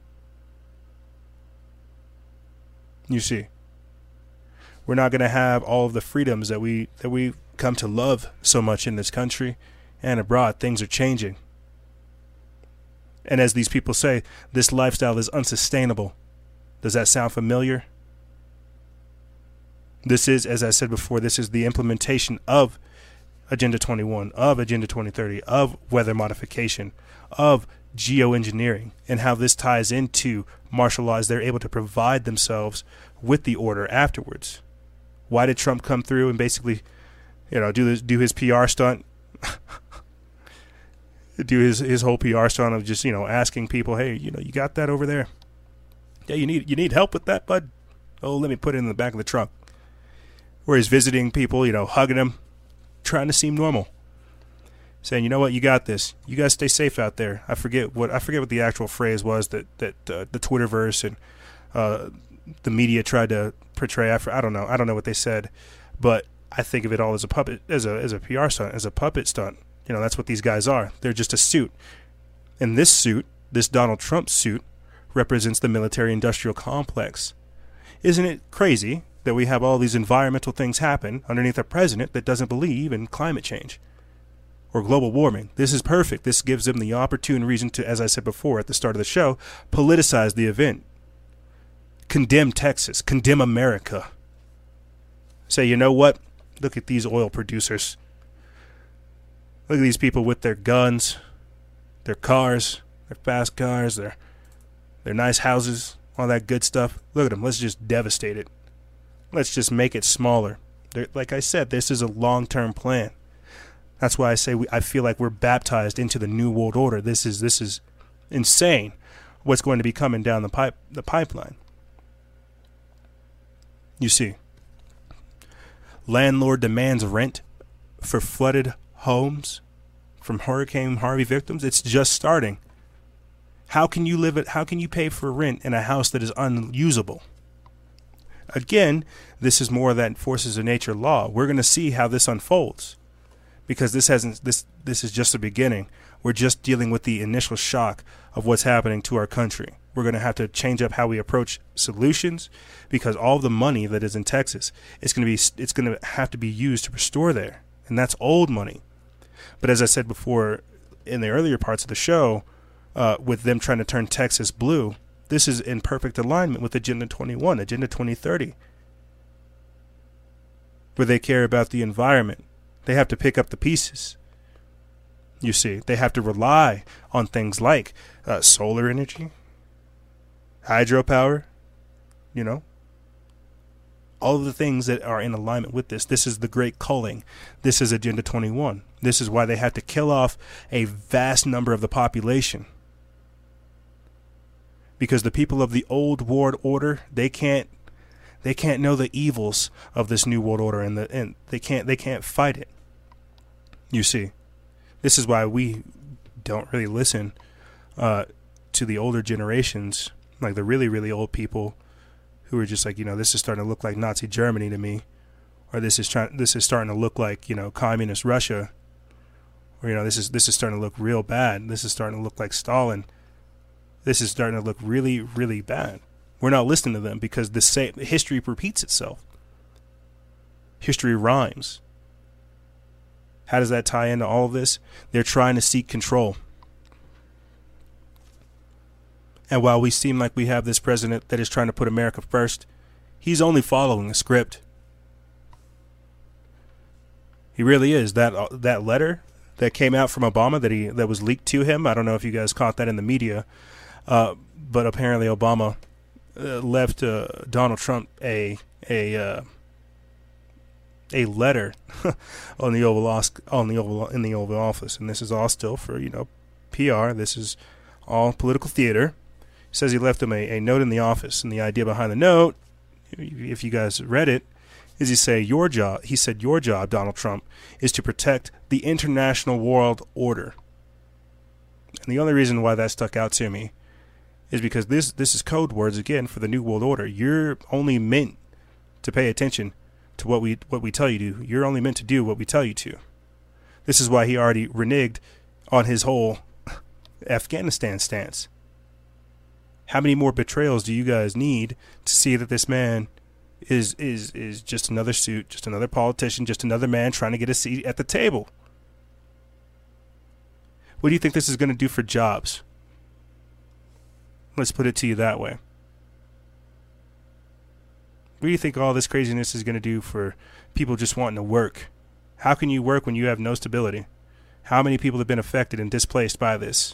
You see, we're not going to have all of the freedoms that we come to love so much in this country and abroad. Things are changing. And as these people say, this lifestyle is unsustainable. Does that sound familiar? This is, as I said before, this is the implementation of Agenda 21, of Agenda 2030, of weather modification, of geoengineering, and how this ties into martial law as they're able to provide themselves with the order afterwards. Why did Trump come through and basically, do his PR stunt, do his whole PR stunt of just, asking people, hey, you got that over there? Yeah, you need help with that, bud? Oh, let me put it in the back of the trunk. Where he's visiting people, hugging them, trying to seem normal, saying, you know what, you got this. You guys stay safe out there. I forget what the actual phrase was that the Twitterverse and the media tried to portray. I don't know what they said, but I think of it all as a puppet, as a PR stunt, as a puppet stunt. That's what these guys are. They're just a suit, and this suit, this Donald Trump suit, represents the military-industrial complex. Isn't it crazy that we have all these environmental things happen underneath a president that doesn't believe in climate change or global warming? This is perfect. This gives them the opportune reason to, as I said before at the start of the show, politicize the event. Condemn Texas. Condemn America. Say, you know what? Look at these oil producers. Look at these people with their guns, their cars, their fast cars, their nice houses, all that good stuff. Look at them. Let's just devastate it. Let's just make it smaller. Like I said, this is a long-term plan. That's why I say I feel like we're baptized into the New World Order. This is insane what's going to be coming down the pipeline. You see, landlord demands rent for flooded homes from Hurricane Harvey victims. It's just starting. How can you pay for rent in a house that is unusable? Again, this is more that forces of nature law. We're going to see how this unfolds, because this is just the beginning. We're just dealing with the initial shock of what's happening to our country. We're going to have to change up how we approach solutions, because all the money that is in Texas it's going to have to be used to restore there, and that's old money. But as I said before in the earlier parts of the show, with them trying to turn Texas blue, this is in perfect alignment with Agenda 21, Agenda 2030, where they care about the environment. They have to pick up the pieces. You see, they have to rely on things like solar energy, hydropower, all of the things that are in alignment with this. This is the great culling. This is Agenda 21. This is why they have to kill off a vast number of the population. Because the people of the old world order, they can't know the evils of this new world order, and they can't fight it. You see, this is why we don't really listen to the older generations, like the really, really old people who are just like, this is starting to look like Nazi Germany to me, or this is starting to look like, communist Russia, or this is starting to look real bad. This is starting to look like Stalin. This is starting to look really, really bad. We're not listening to them because history repeats itself. History rhymes. How does that tie into all of this? They're trying to seek control. And while we seem like we have this president that is trying to put America first, he's only following a script. He really is. That letter that came out from Obama that was leaked to him, I don't know if you guys caught that in the media, but apparently Obama left Donald Trump a letter in the Oval Office, and this is all still for PR. This is all political theater. He says he left him a note in the office, and the idea behind the note, if you guys read it, is he said your job, Donald Trump, is to protect the international world order. And the only reason why that stuck out to me is because this is code words again for the New World Order. You're only meant to pay attention to what we tell you to. You're only meant to do what we tell you to. This is why he already reneged on his whole Afghanistan stance. How many more betrayals do you guys need to see that this man is just another suit, just another politician, just another man trying to get a seat at the table? What do you think this is going to do for jobs? Let's put it to you that way. What do you think all this craziness is going to do for people just wanting to work? How can you work when you have no stability? How many people have been affected and displaced by this?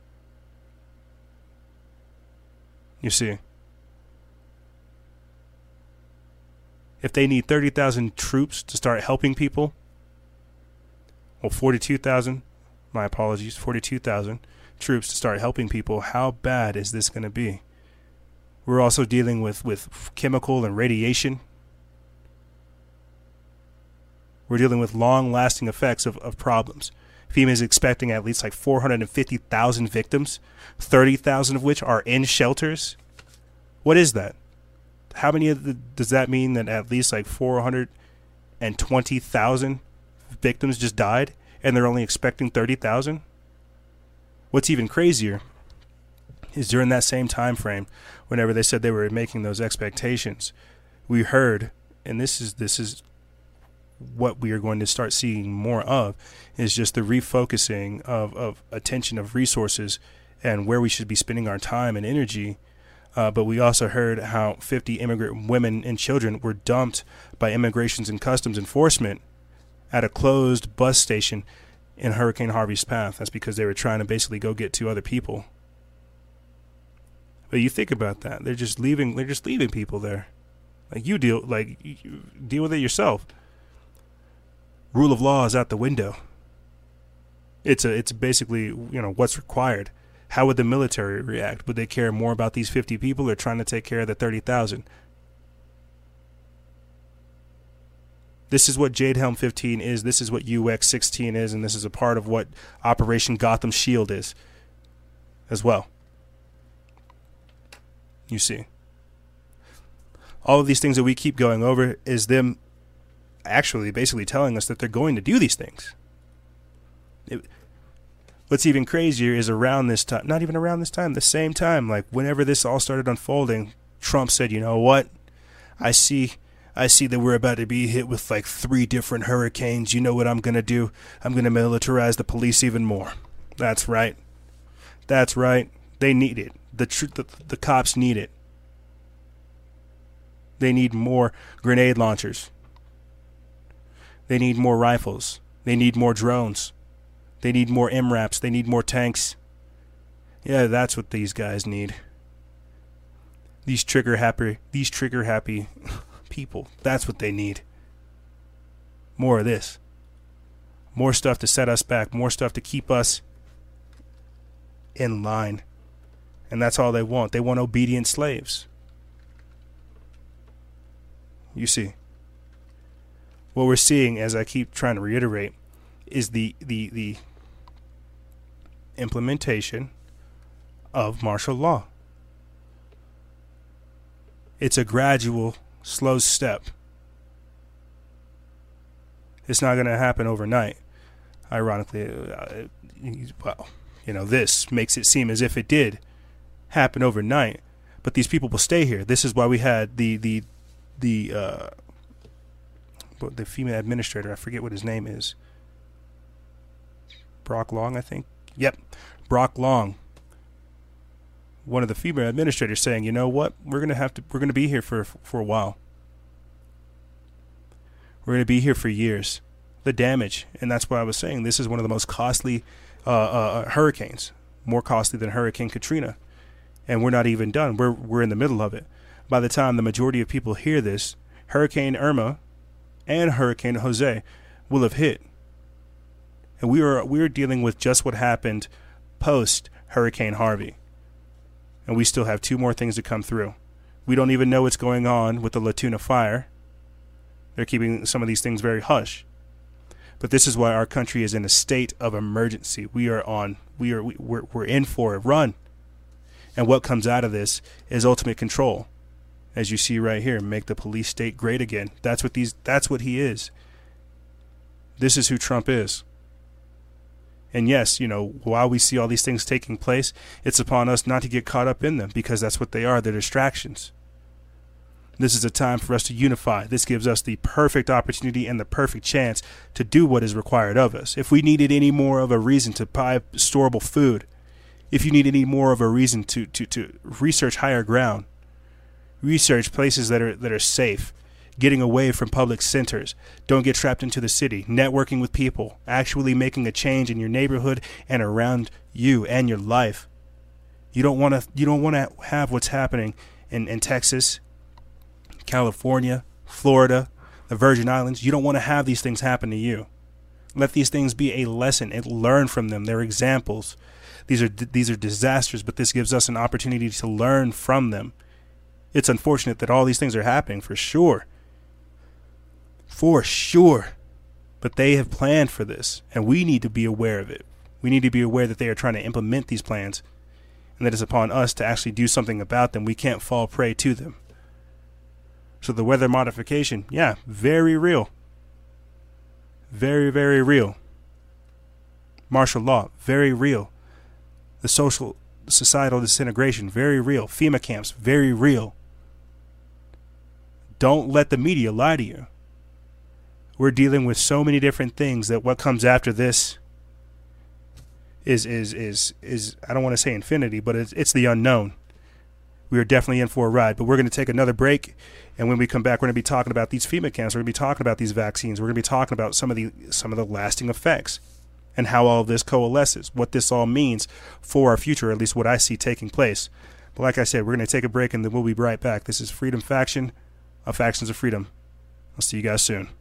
You see. If they need 30,000 troops to start helping people, well, 42,000, my apologies, 42,000 troops to start helping people, how bad is this going to be? We're also dealing with chemical and radiation. We're dealing with long-lasting effects of problems. FEMA is expecting at least like 450,000 victims, 30,000 of which are in shelters. What is that? How many does that mean that at least like 420,000 victims just died and they're only expecting 30,000? What's even crazier is during that same time frame, whenever they said they were making those expectations, we heard, and this is what we are going to start seeing more of, is just the refocusing of attention, of resources, and where we should be spending our time and energy. But we also heard how 50 immigrant women and children were dumped by Immigrations and Customs Enforcement at a closed bus station in Hurricane Harvey's path. That's because they were trying to basically go get to other people. But you think about that. They're just leaving people there. Like you deal with it yourself. Rule of law is out the window. It's basically, what's required. How would the military react? Would they care more about these 50 people or trying to take care of the 30,000? This is what Jade Helm 15 is. This is what UX 16 is. And this is a part of what Operation Gotham Shield is as well. You see. All of these things that we keep going over is them actually basically telling us that they're going to do these things. What's even crazier is around this time, not even around this time, the same time, like whenever this all started unfolding, Trump said, you know what? I see that we're about to be hit with like 3 different hurricanes. You know what I'm going to do? I'm going to militarize the police even more. That's right. That's right. They need it. The cops need it. They need more grenade launchers. They need more rifles. They need more drones. They need more MRAPs. They need more tanks. Yeah, that's what these guys need. These trigger happy people. That's what they need. More of this. More stuff to set us back. More stuff to keep us in line. And that's all they want. They want obedient slaves. You see. What we're seeing, as I keep trying to reiterate, is the implementation of martial law. It's a gradual, slow step. It's not going to happen overnight. Ironically, this makes it seem as if it did happen overnight. But these people will stay here. This is why we had the female administrator, I forget what his name is. Brock Long, I think. Yep, Brock Long. One of the female administrators saying, you know what? We're gonna be here for a while. We're gonna be here for years. The damage, and that's why I was saying this is one of the most costly hurricanes, more costly than Hurricane Katrina, and we're not even done. We're in the middle of it. By the time the majority of people hear this, Hurricane Irma and Hurricane Jose will have hit. And we are dealing with just what happened post Hurricane Harvey. And we still have 2 more things to come through. We don't even know what's going on with the La Tuna fire. They're keeping some of these things very hush. But this is why our country is in a state of emergency. We're in for a run. And what comes out of this is ultimate control. As you see right here, make the police state great again. That's what he is. This is who Trump is. And yes, while we see all these things taking place, it's upon us not to get caught up in them, because that's what they are. They're distractions. This is a time for us to unify. This gives us the perfect opportunity and the perfect chance to do what is required of us. If we needed any more of a reason to buy storable food, if you need any more of a reason to research higher ground, research places that are safe, getting away from public centers. Don't get trapped into the city. Networking with people. Actually making a change in your neighborhood and around you and your life. You don't want to have what's happening in Texas, California, Florida, the Virgin Islands. You don't want to have these things happen to you. Let these things be a lesson and learn from them. They're examples. These are disasters, but this gives us an opportunity to learn from them. It's unfortunate that all these things are happening, for sure. For sure. But they have planned for this, and we need to be aware of it. We need to be aware that they are trying to implement these plans, and that it's upon us to actually do something about them. We can't fall prey to them. So the weather modification, yeah, very real. Very, very real. Martial law, very real. The societal disintegration, very real. FEMA camps, very real. Don't let the media lie to you. We're dealing with so many different things that what comes after this is I don't want to say infinity, but it's the unknown. We are definitely in for a ride, but we're going to take another break, and when we come back, we're going to be talking about these FEMA camps. We're going to be talking about these vaccines. We're going to be talking about some of the lasting effects and how all of this coalesces, what this all means for our future, at least what I see taking place. But like I said, we're going to take a break, and then we'll be right back. This is Freedom Faction of Factions of Freedom. I'll see you guys soon.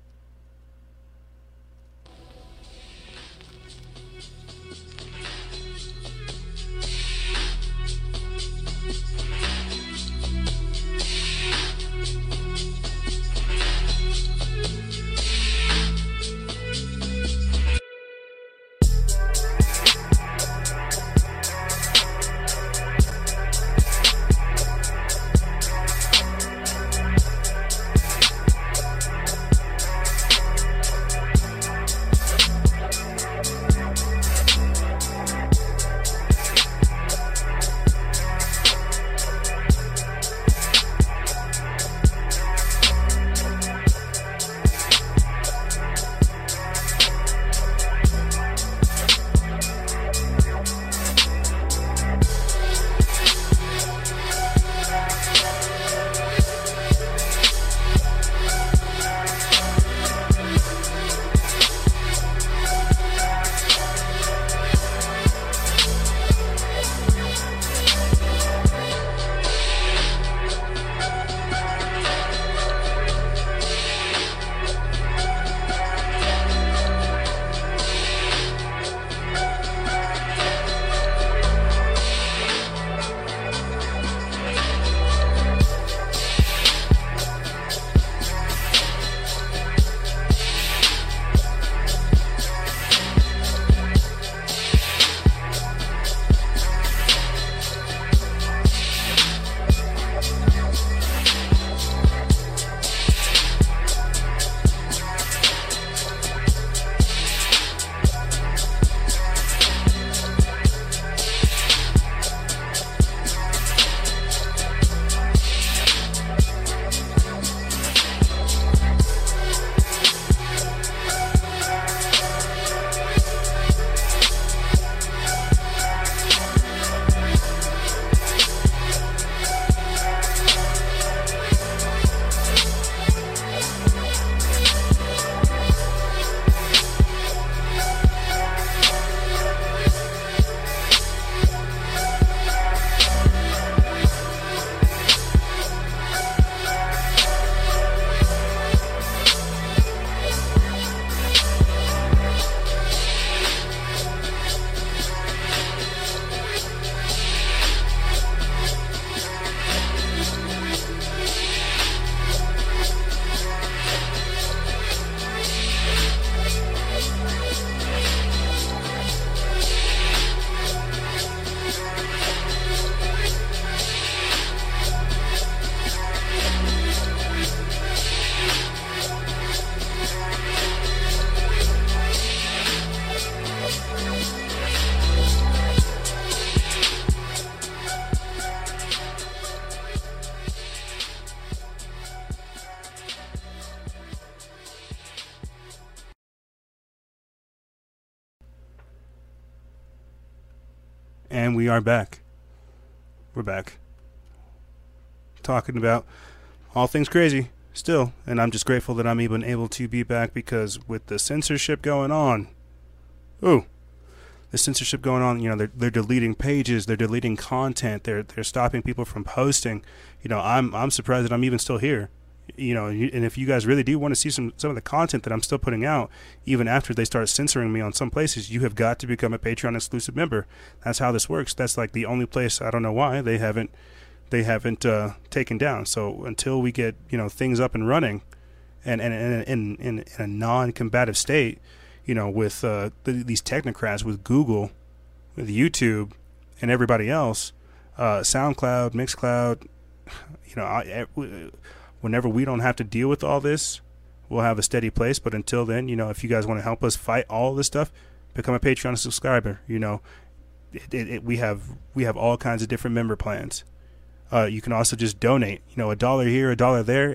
And we are back. We're back. Talking about all things crazy. still, and I'm just grateful that I'm even able to be back, because with the censorship going on, the censorship going on, they're deleting pages, they're deleting content, they're stopping people from posting. I'm surprised that I'm even still here. And if you guys really do want to see some of the content that I'm still putting out, even after they start censoring me on some places, you have got to become a Patreon exclusive member. That's how this works. That's like the only place, I don't know why they haven't taken down. So until we get things up and running, and in a non-combative state, with these technocrats, with Google, with YouTube, and everybody else, SoundCloud, Mixcloud, whenever we don't have to deal with all this, we'll have a steady place. But until then, if you guys want to help us fight all this stuff, become a Patreon subscriber. We have all kinds of different member plans. You can also just donate. $1 here, $1 there.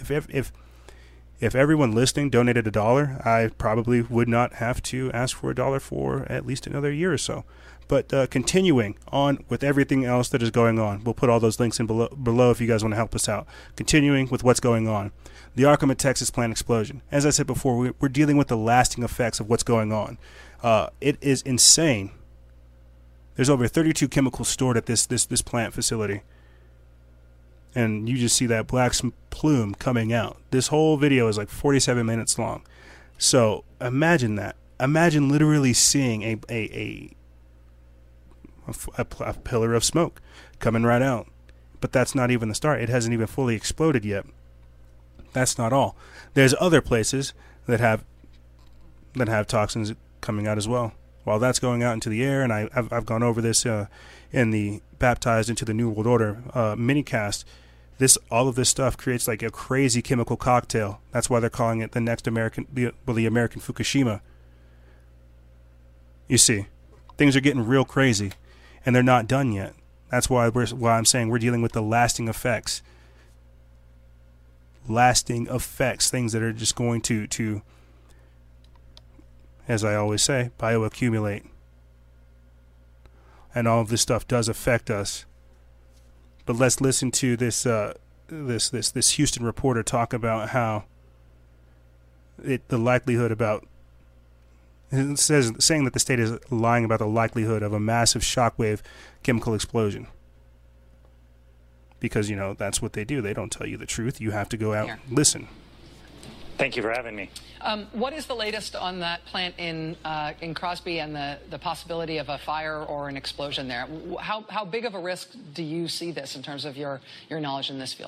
If everyone listening donated $1, I probably would not have to ask for $1 for at least another year or so. But continuing on with everything else that is going on, we'll put all those links in below if you guys want to help us out. Continuing with what's going on. The Arkham, Texas plant explosion. As I said before, we're dealing with the lasting effects of what's going on. It is insane. There's over 32 chemicals stored at this plant facility. And you just see that black plume coming out. This whole video is like 47 minutes long. So imagine that. Imagine literally seeing a pillar of smoke coming right out. But that's not even the start. It hasn't even fully exploded yet. That's not all. There's other places that have toxins coming out as well. While that's going out into the air, and I've gone over this in the Baptized into the New World Order minicast. All of this stuff creates like a crazy chemical cocktail. That's why they're calling it the American Fukushima. You see, things are getting real crazy, and they're not done yet. That's why I'm saying we're dealing with the lasting effects. Lasting effects, things that are just going to, as I always say, bioaccumulate. And all of this stuff does affect us. But let's listen to this Houston reporter talk about how the likelihood about, saying that the state is lying about the likelihood of a massive shockwave chemical explosion. Because, that's what they do. They don't tell you the truth. You have to go out and listen. Thank you for having me. What is the latest on that plant in Crosby and the possibility of a fire or an explosion there? How big of a risk do you see this in terms of your knowledge in this field?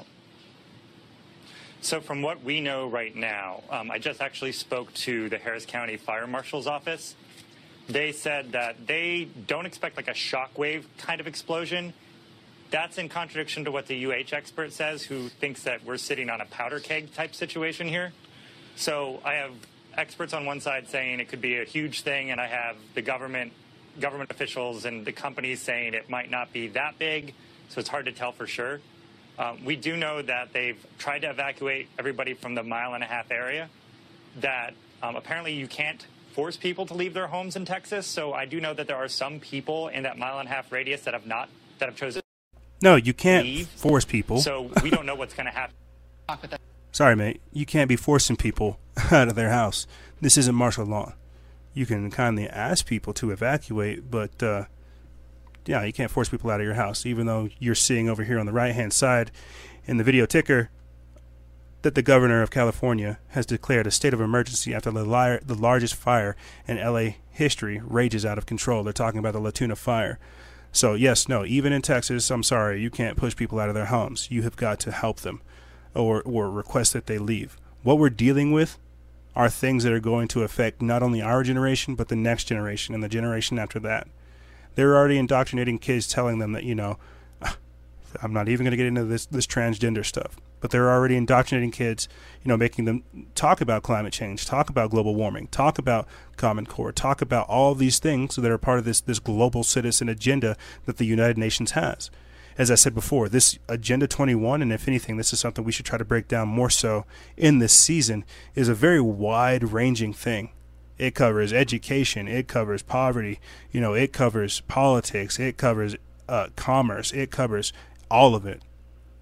So from what we know right now, I just actually spoke to the Harris County Fire Marshal's office. They said that they don't expect like a shockwave kind of explosion. That's in contradiction to what the UH expert says, who thinks that we're sitting on a powder keg type situation here. So I have experts on one side saying it could be a huge thing, and I have the government officials and the companies saying it might not be that big, so it's hard to tell for sure. We do know that they've tried to evacuate everybody from the 1.5 mile area, that apparently you can't force people to leave their homes in Texas, so I do know that there are some people in that 1.5 mile radius that have chosen. No, you can't force people. So we don't know what's going to happen. Sorry, mate. You can't be forcing people out of their house. This isn't martial law. You can kindly ask people to evacuate, but you can't force people out of your house, even though you're seeing over here on the right-hand side in the video ticker that the governor of California has declared a state of emergency after the largest fire in L.A. history rages out of control. They're talking about the La Tuna fire. So, yes, no, even in Texas, I'm sorry, you can't push people out of their homes. You have got to help them or request that they leave. What we're dealing with are things that are going to affect not only our generation, but the next generation and the generation after that. They're already indoctrinating kids, telling them that, I'm not even going to get into this transgender stuff. But they're already indoctrinating kids, making them talk about climate change, talk about global warming, talk about Common Core, talk about all these things that are part of this global citizen agenda that the United Nations has. As I said before, this Agenda 21, and if anything, this is something we should try to break down more so in this season, is a very wide-ranging thing. It covers education, it covers poverty, it covers politics, it covers commerce, it covers all of it.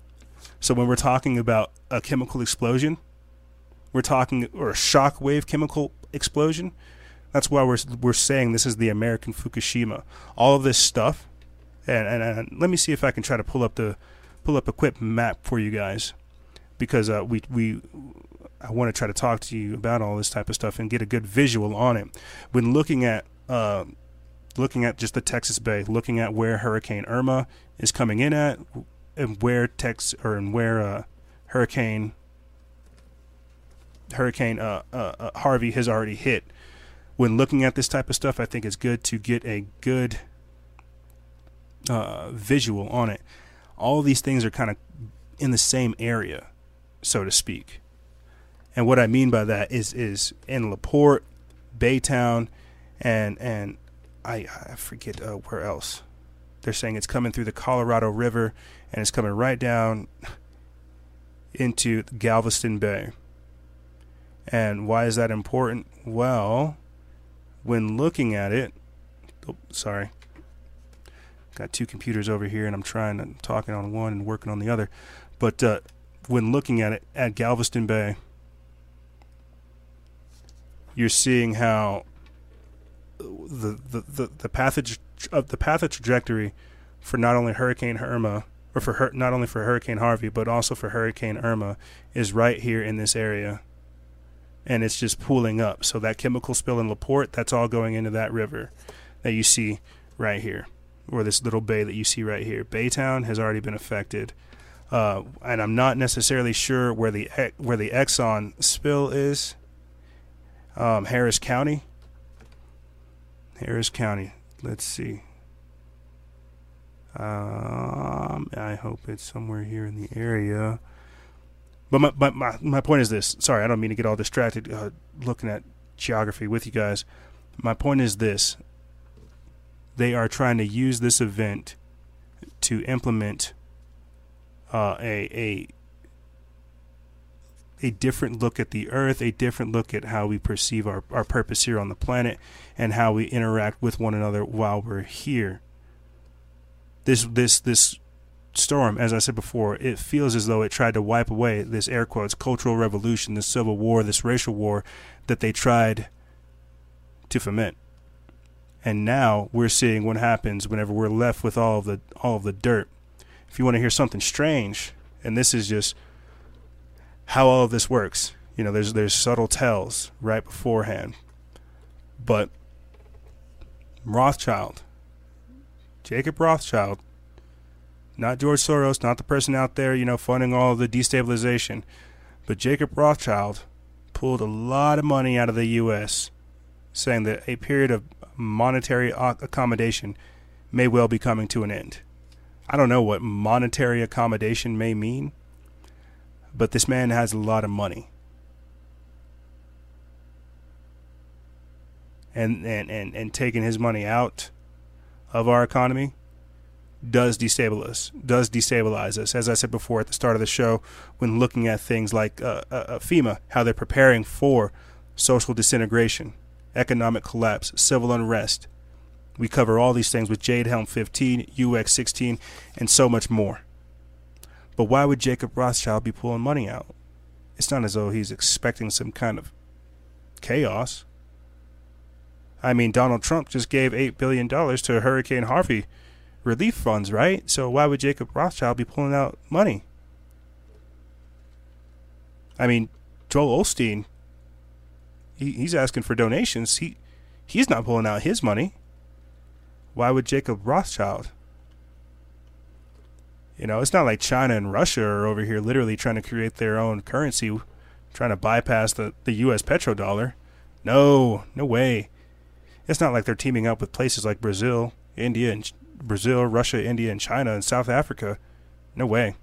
So when we're talking about a chemical explosion, or a shockwave chemical explosion, that's why we're saying this is the American Fukushima. All of this stuff, and let me see if I can try to pull up a quick map for you guys, because I want to try to talk to you about all this type of stuff and get a good visual on it. When looking at just the Texas Bay, looking at where Hurricane Irma is coming in at, and where Hurricane Harvey has already hit. When looking at this type of stuff, I think it's good to get a good visual on it. All of these things are kind of in the same area, so to speak. And what I mean by that is in LaPorte, Baytown, and I forget where else. They're saying it's coming through the Colorado River, and it's coming right down into Galveston Bay. And why is that important? Well, when looking at it, got two computers over here, and I'm talking on one and working on the other. But when looking at it at Galveston Bay, you're seeing how the path trajectory for not only Hurricane Irma, or not only for Hurricane Harvey, but also for Hurricane Irma, is right here in this area, and it's just pooling up. So that chemical spill in LaPorte, that's all going into that river that you see right here, or this little bay that you see right here. Baytown has already been affected, and I'm not necessarily sure where the Exxon spill is. Harris County. Let's see. I hope it's somewhere here in the area. But my point is this. Sorry, I don't mean to get all distracted looking at geography with you guys. My point is this. They are trying to use this event to implement a different look at the earth, a different look at how we perceive our purpose here on the planet, and how we interact with one another while we're here. This storm, as I said before, it feels as though it tried to wipe away this air quotes cultural revolution, this civil war, this racial war that they tried to foment. And now we're seeing what happens whenever we're left with all of the dirt. If you want to hear something strange, and this is just how all of this works, there's subtle tells right beforehand. But Jacob Rothschild, not George Soros, not the person out there, funding all of the destabilization, but Jacob Rothschild pulled a lot of money out of the U.S., saying that a period of monetary accommodation may well be coming to an end. I don't know what monetary accommodation may mean, but this man has a lot of money. And taking his money out of our economy does destabilize us. As I said before at the start of the show, when looking at things like FEMA, how they're preparing for social disintegration, economic collapse, civil unrest. We cover all these things with Jade Helm 15, UX 16, and so much more. But why would Jacob Rothschild be pulling money out? It's not as though he's expecting some kind of chaos. I mean, Donald Trump just gave $8 billion to Hurricane Harvey relief funds, right? So why would Jacob Rothschild be pulling out money? I mean, Joel Osteen, he's asking for donations. He's not pulling out his money. Why would Jacob Rothschild? It's not like China and Russia are over here literally trying to create their own currency, trying to bypass the U.S. petrodollar. No way. It's not like they're teaming up with places like Brazil, Russia, India, and China, and South Africa. No way.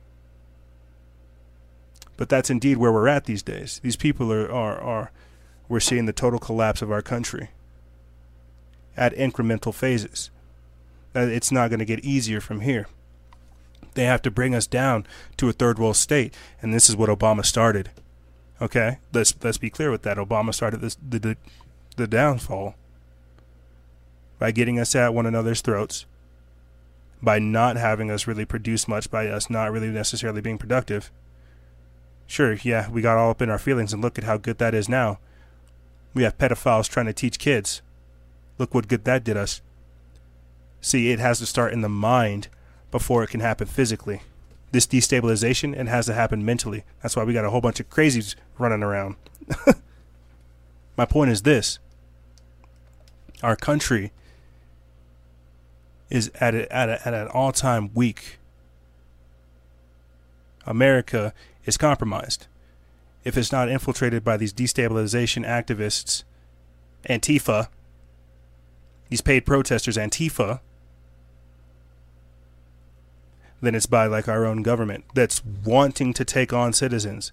But that's indeed where we're at these days. These people we're seeing the total collapse of our country at incremental phases. It's not going to get easier from here. They have to bring us down to a third world state, and this is what Obama started. Okay, let's be clear with that. Obama started the downfall by getting us at one another's throats, by not having us really produce much, by us not really necessarily being productive. Sure, yeah, we got all up in our feelings, and look at how good that is now. We have pedophiles trying to teach kids. Look what good that did us. See, it has to start in the mind before it can happen physically. This destabilization, it has to happen mentally. That's why we got a whole bunch of crazies running around. My point is this. Our country is at an all-time weak. America is compromised. If it's not infiltrated by these destabilization activists, Antifa, these paid protesters, Antifa, then it's by like our own government that's wanting to take on citizens.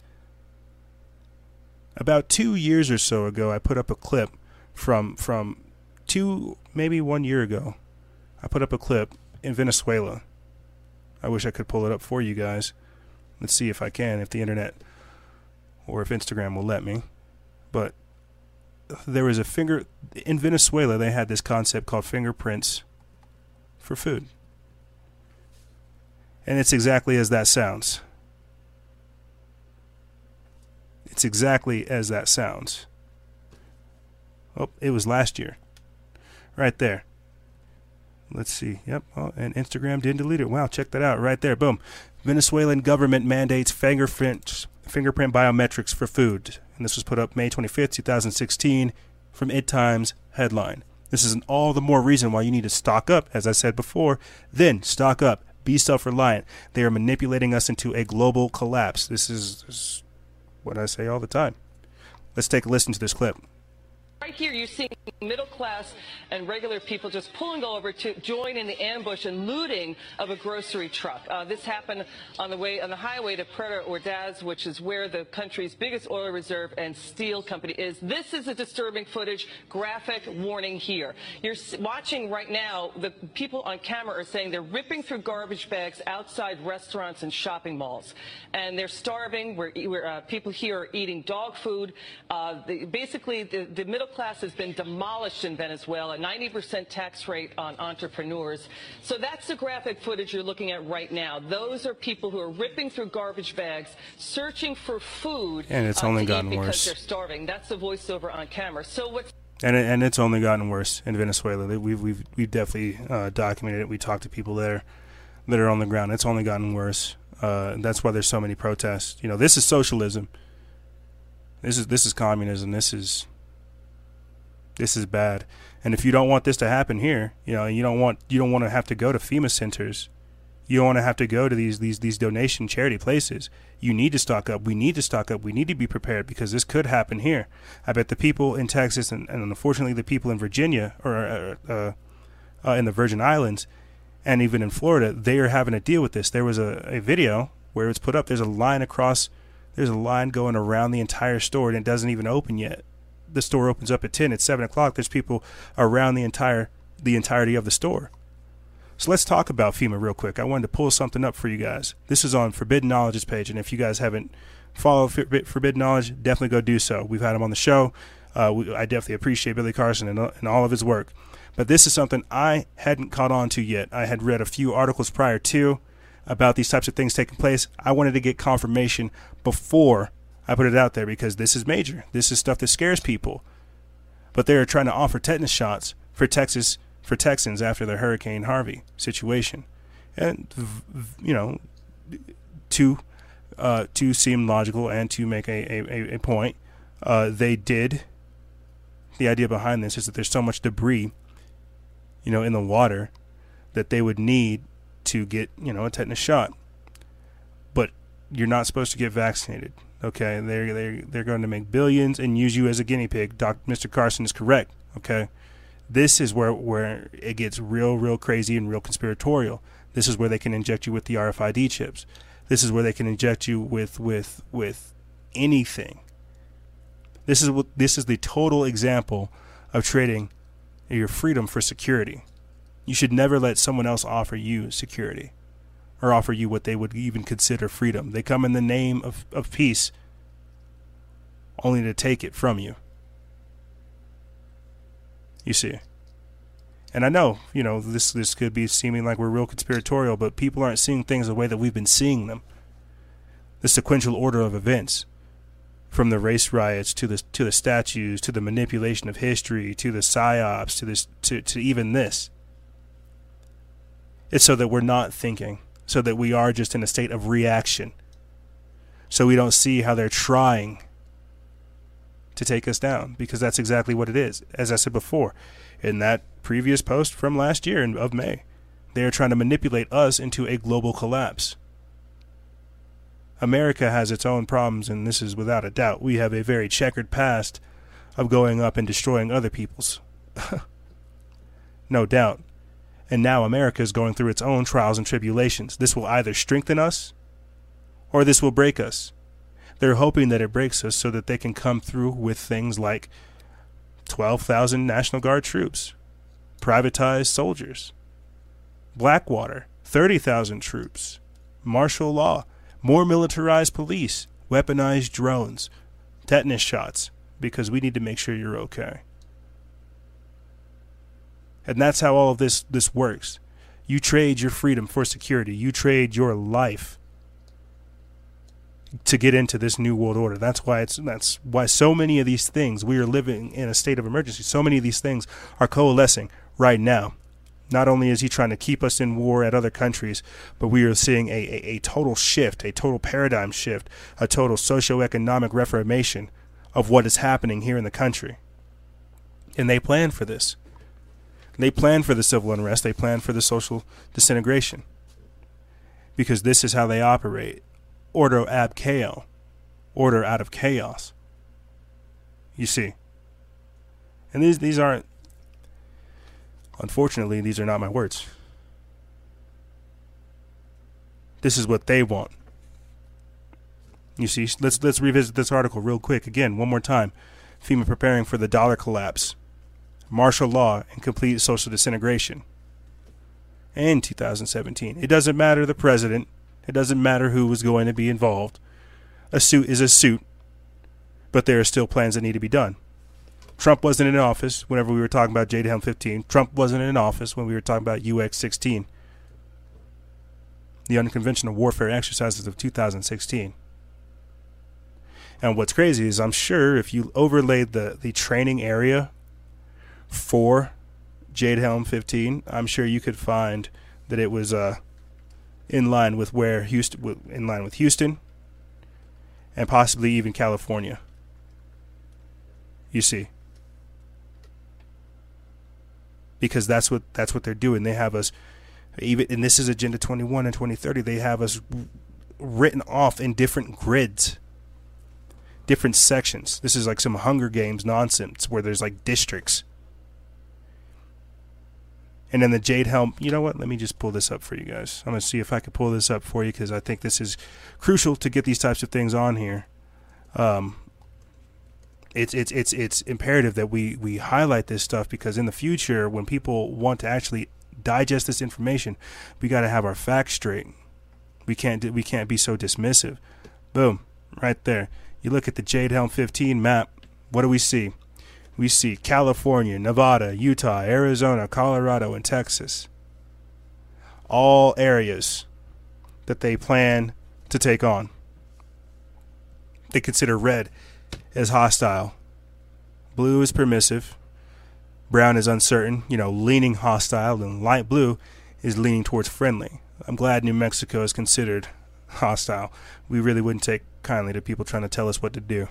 About 2 years or so ago, I put up a clip from maybe 1 year ago. I put up a clip in Venezuela. I wish I could pull it up for you guys. Let's see if I can, if the internet or if Instagram will let me. But there was in Venezuela, they had this concept called fingerprints for food. And it's exactly as that sounds. It's exactly as that sounds. Oh, it was last year. Right there. Let's see. Yep. Oh, and Instagram didn't delete it. Wow, check that out. Right there. Boom. Venezuelan government mandates fingerprint biometrics for food. And this was put up May 25th, 2016 from Id Times headline. This is all the more reason why you need to stock up, as I said before. Then stock up. Be self-reliant. They are manipulating us into a global collapse. This is what I say all the time. Let's take a listen to this clip. Right here, you're seeing middle class and regular people just pulling over to join in the ambush and looting of a grocery truck. This happened on the highway to Puerto Ordaz, which is where the country's biggest oil reserve and steel company is. This is a disturbing footage. Graphic warning here. You're watching right now. The people on camera are saying they're ripping through garbage bags outside restaurants and shopping malls, and they're starving. People here are eating dog food. Basically, the middle class has been demolished in Venezuela, 90% tax rate on entrepreneurs. So that's the graphic footage you're looking at right now. Those are people who are ripping through garbage bags, searching for food, and it's only gotten because worse. They're starving. That's the voiceover on camera. So what's and it's only gotten worse in Venezuela. We've definitely documented it. We talked to people there that are on the ground. It's only gotten worse. That's why there's so many protests. You know, this is socialism. This is communism. This is bad. And if you don't want this to happen here, you know, you don't want to have to go to FEMA centers. You don't want to have to go to these donation charity places. You need to stock up. We need to stock up. We need to be prepared because this could happen here. I bet the people in Texas and unfortunately the people in Virginia or in the Virgin Islands and even in Florida, they are having to deal with this. There was a video where it's put up. There's a line going around the entire store and it doesn't even open yet. The store opens up at 10. It's 7 o'clock. There's people around the entirety of the store. So let's talk about FEMA real quick. I wanted to pull something up for you guys. This is on Forbidden Knowledge's page, and if you guys haven't followed Forbidden Knowledge, definitely go do so. We've had him on the show. I definitely appreciate Billy Carson and all of his work. But this is something I hadn't caught on to yet. I had read a few articles prior to about these types of things taking place. I wanted to get confirmation before I put it out there because this is major. This is stuff that scares people. But they're trying to offer tetanus shots for Texans after the Hurricane Harvey situation. And, you know, to seem logical and to make a point, the idea behind this is that there's so much debris, you know, in the water that they would need to get, you know, a tetanus shot. But you're not supposed to get vaccinated. Okay, they're going to make billions and use you as a guinea pig. Mr. Carson is correct. Okay, this is where it gets real crazy and real conspiratorial. This is where they can inject you with the RFID chips. This is where they can inject you with anything. This is the total example of trading your freedom for security. You should never let someone else offer you security or offer you what they would even consider freedom. They come in the name of peace only to take it from you. You see. And I know, this could be seeming like we're real conspiratorial, but people aren't seeing things the way that we've been seeing them. The sequential order of events, from the race riots to the statues, to the manipulation of history, to the psyops, to even this. It's so that we're not thinking, so that we are just in a state of reaction. So we don't see how they're trying to take us down, because that's exactly what it is. As I said before, in that previous post from last year of May, they are trying to manipulate us into a global collapse. America has its own problems, and this is without a doubt. We have a very checkered past of going up and destroying other people's. No doubt. And now America is going through its own trials and tribulations. This will either strengthen us or this will break us. They're hoping that it breaks us so that they can come through with things like 12,000 National Guard troops, privatized soldiers, Blackwater, 30,000 troops, martial law, more militarized police, weaponized drones, tetanus shots, because we need to make sure you're okay. And that's how all of this works. You trade your freedom for security. You trade your life to get into this new world order. That's why so many of these things, we are living in a state of emergency. So many of these things are coalescing right now. Not only is he trying to keep us in war at other countries, but we are seeing a total shift, a total paradigm shift, a total socioeconomic reformation of what is happening here in the country. And they plan for this. They plan for the civil unrest. They plan for the social disintegration. Because this is how they operate. Ordo ab chaos. Order out of chaos. You see. And these aren't, unfortunately, these are not my words. This is what they want. You see, let's revisit this article real quick. Again, one more time. FEMA preparing for the dollar collapse, martial law, and complete social disintegration. In 2017. It doesn't matter the president. It doesn't matter who was going to be involved. A suit is a suit. But there are still plans that need to be done. Trump wasn't in office whenever we were talking about JDAM 15. Trump wasn't in office when we were talking about UX 16. The unconventional warfare exercises of 2016. And what's crazy is I'm sure if you overlaid the training area for JDAM 15, I'm sure you could find that it was in line with Houston, and possibly even California. You see, because that's what they're doing. They have us even, and this is Agenda 21 and 2030. They have us written off in different grids, different sections. This is like some Hunger Games nonsense where there's like districts. And then the Jade Helm, you know what? Let me just pull this up for you guys. I'm going to see if I can pull this up for you because I think this is crucial to get these types of things on here. It's imperative that we highlight this stuff because in the future, when people want to actually digest this information, we got to have our facts straight. We can't be so dismissive. Boom, right there. You look at the Jade Helm 15 map. What do we see? We see California, Nevada, Utah, Arizona, Colorado, and Texas. All areas that they plan to take on. They consider red as hostile. Blue is permissive. Brown is uncertain, leaning hostile. And light blue is leaning towards friendly. I'm glad New Mexico is considered hostile. We really wouldn't take kindly to people trying to tell us what to do.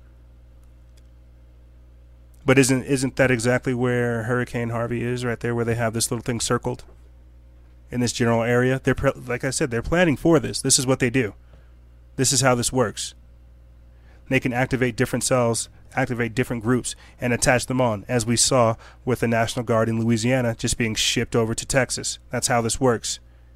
But isn't that exactly where Hurricane Harvey is, right there, where they have this little thing circled in this general area? Like I said, they're planning for this. This is what they do. This is how this works. They can activate different cells, activate different groups, and attach them on, as we saw with the National Guard in Louisiana just being shipped over to Texas. That's how this works.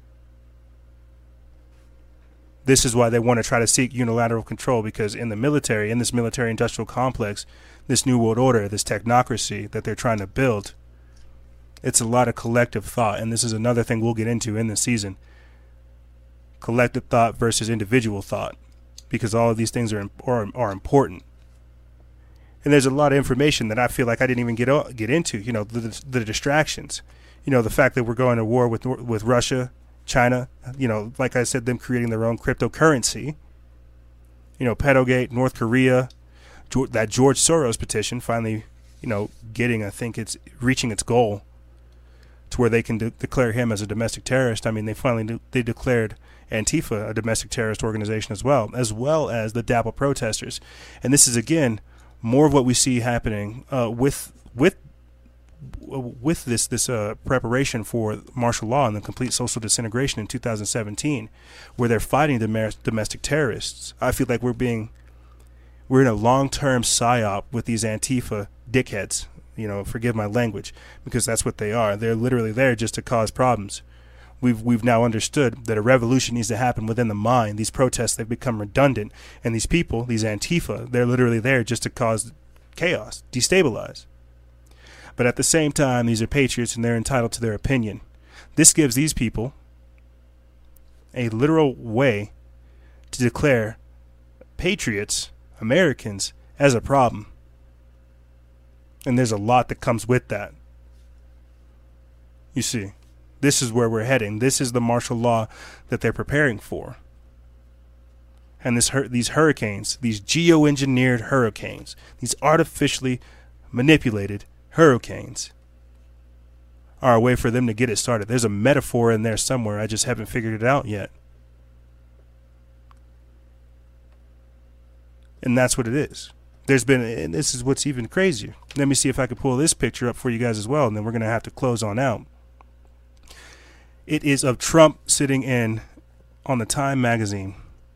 This is why they want to try to seek unilateral control, because in the military, in this military-industrial complex, this new world order, this technocracy that they're trying to build, it's a lot of collective thought, and this is another thing we'll get into in this season. Collective thought versus individual thought, because all of these things are important. And there's a lot of information that I feel like I didn't even get into. You know, the distractions. You know, the fact that we're going to war with Russia, China. You know, like I said, them creating their own cryptocurrency. You know, Pedogate, North Korea, that George Soros petition finally, you know, I think it's reaching its goal to where they can declare him as a domestic terrorist. I mean, they declared Antifa a domestic terrorist organization as well as the DAPL protesters. And this is, again, more of what we see happening with this preparation for martial law and the complete social disintegration in 2017, where they're fighting domestic terrorists. I feel like we're in a long-term psyop with these Antifa dickheads. You know, forgive my language, because that's what they are. They're literally there just to cause problems. We've now understood that a revolution needs to happen within the mind. These protests, they've become redundant, and these people, these Antifa, they're literally there just to cause chaos, destabilize. But at the same time, these are patriots and they're entitled to their opinion. This gives these people a literal way to declare patriots, Americans, as a problem. And there's a lot that comes with that. You see, this is where we're heading. This is the martial law that they're preparing for. And these hurricanes, these geoengineered hurricanes, these artificially manipulated hurricanes are a way for them to get it started. There's a metaphor in there somewhere. I just haven't figured it out yet. And that's what it is. And this is what's even crazier. Let me see if I can pull this picture up for you guys as well, and then we're going to have to close on out. It is of Trump sitting on the Time magazine,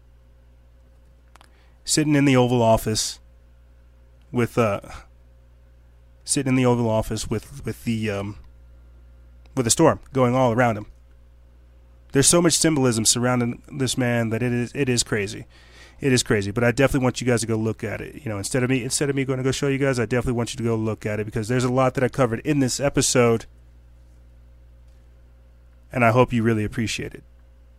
sitting in the Oval Office with the storm going all around him. There's so much symbolism surrounding this man that it is crazy. It is crazy, but I definitely want you guys to go look at it. You know, instead of me going to go show you guys, I definitely want you to go look at it, because there's a lot that I covered in this episode, and I hope you really appreciate it.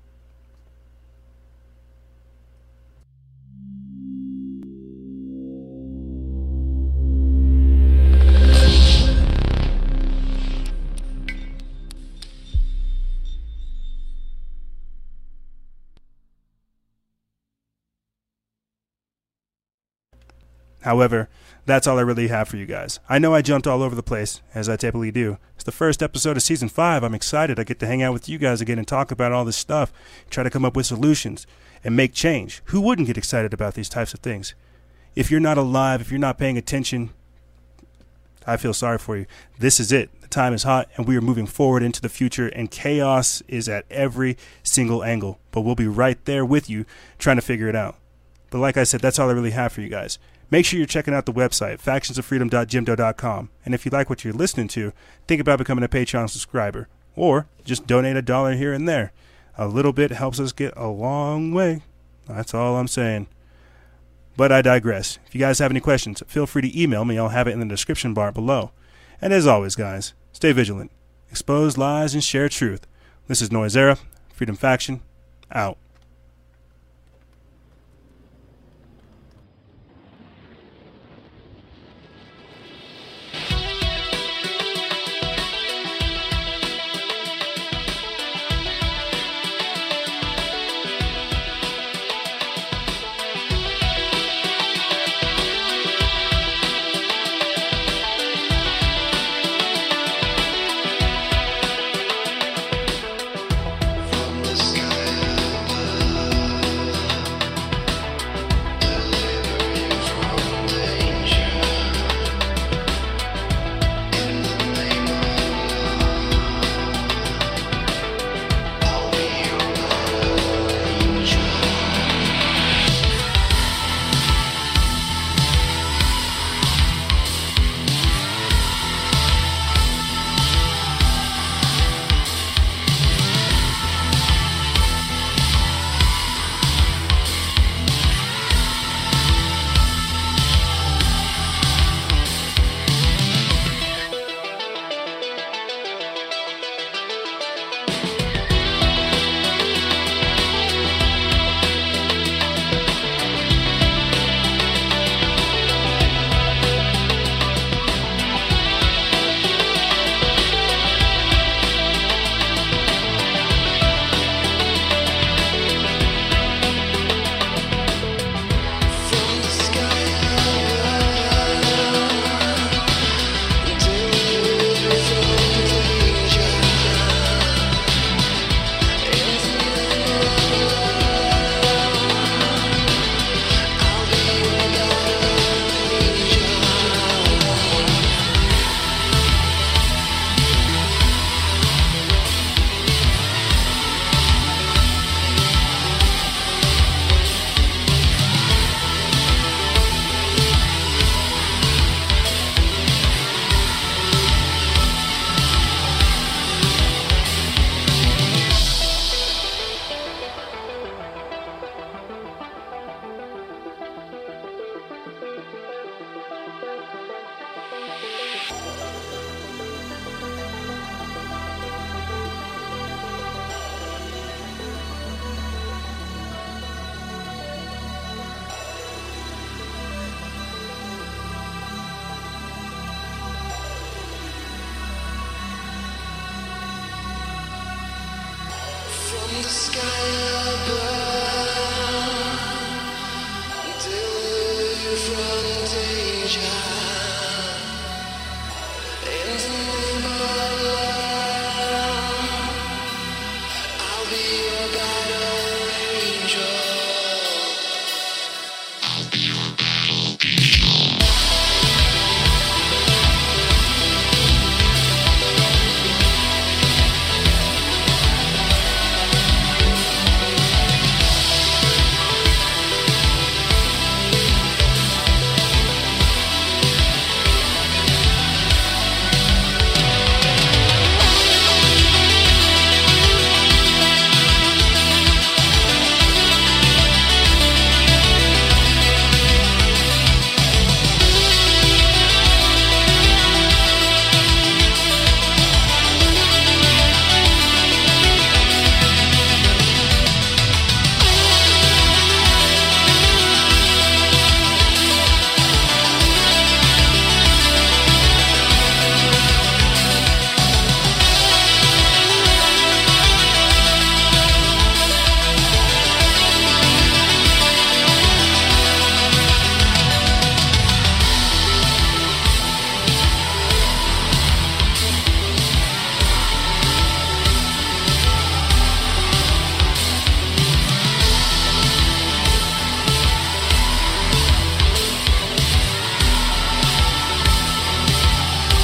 However, that's all I really have for you guys. I know I jumped all over the place, as I typically do. It's the first episode of Season 5. I'm excited. I get to hang out with you guys again and talk about all this stuff, try to come up with solutions, and make change. Who wouldn't get excited about these types of things? If you're not alive, if you're not paying attention, I feel sorry for you. This is it. The time is hot, and we are moving forward into the future, and chaos is at every single angle. But we'll be right there with you trying to figure it out. But like I said, that's all I really have for you guys. Make sure you're checking out the website, factionsoffreedom.jimdo.com. And if you like what you're listening to, think about becoming a Patreon subscriber. Or just donate $1 here and there. A little bit helps us get a long way. That's all I'm saying. But I digress. If you guys have any questions, feel free to email me. I'll have it in the description bar below. And as always, guys, stay vigilant. Expose lies and share truth. This is Noisera, Freedom Faction, out.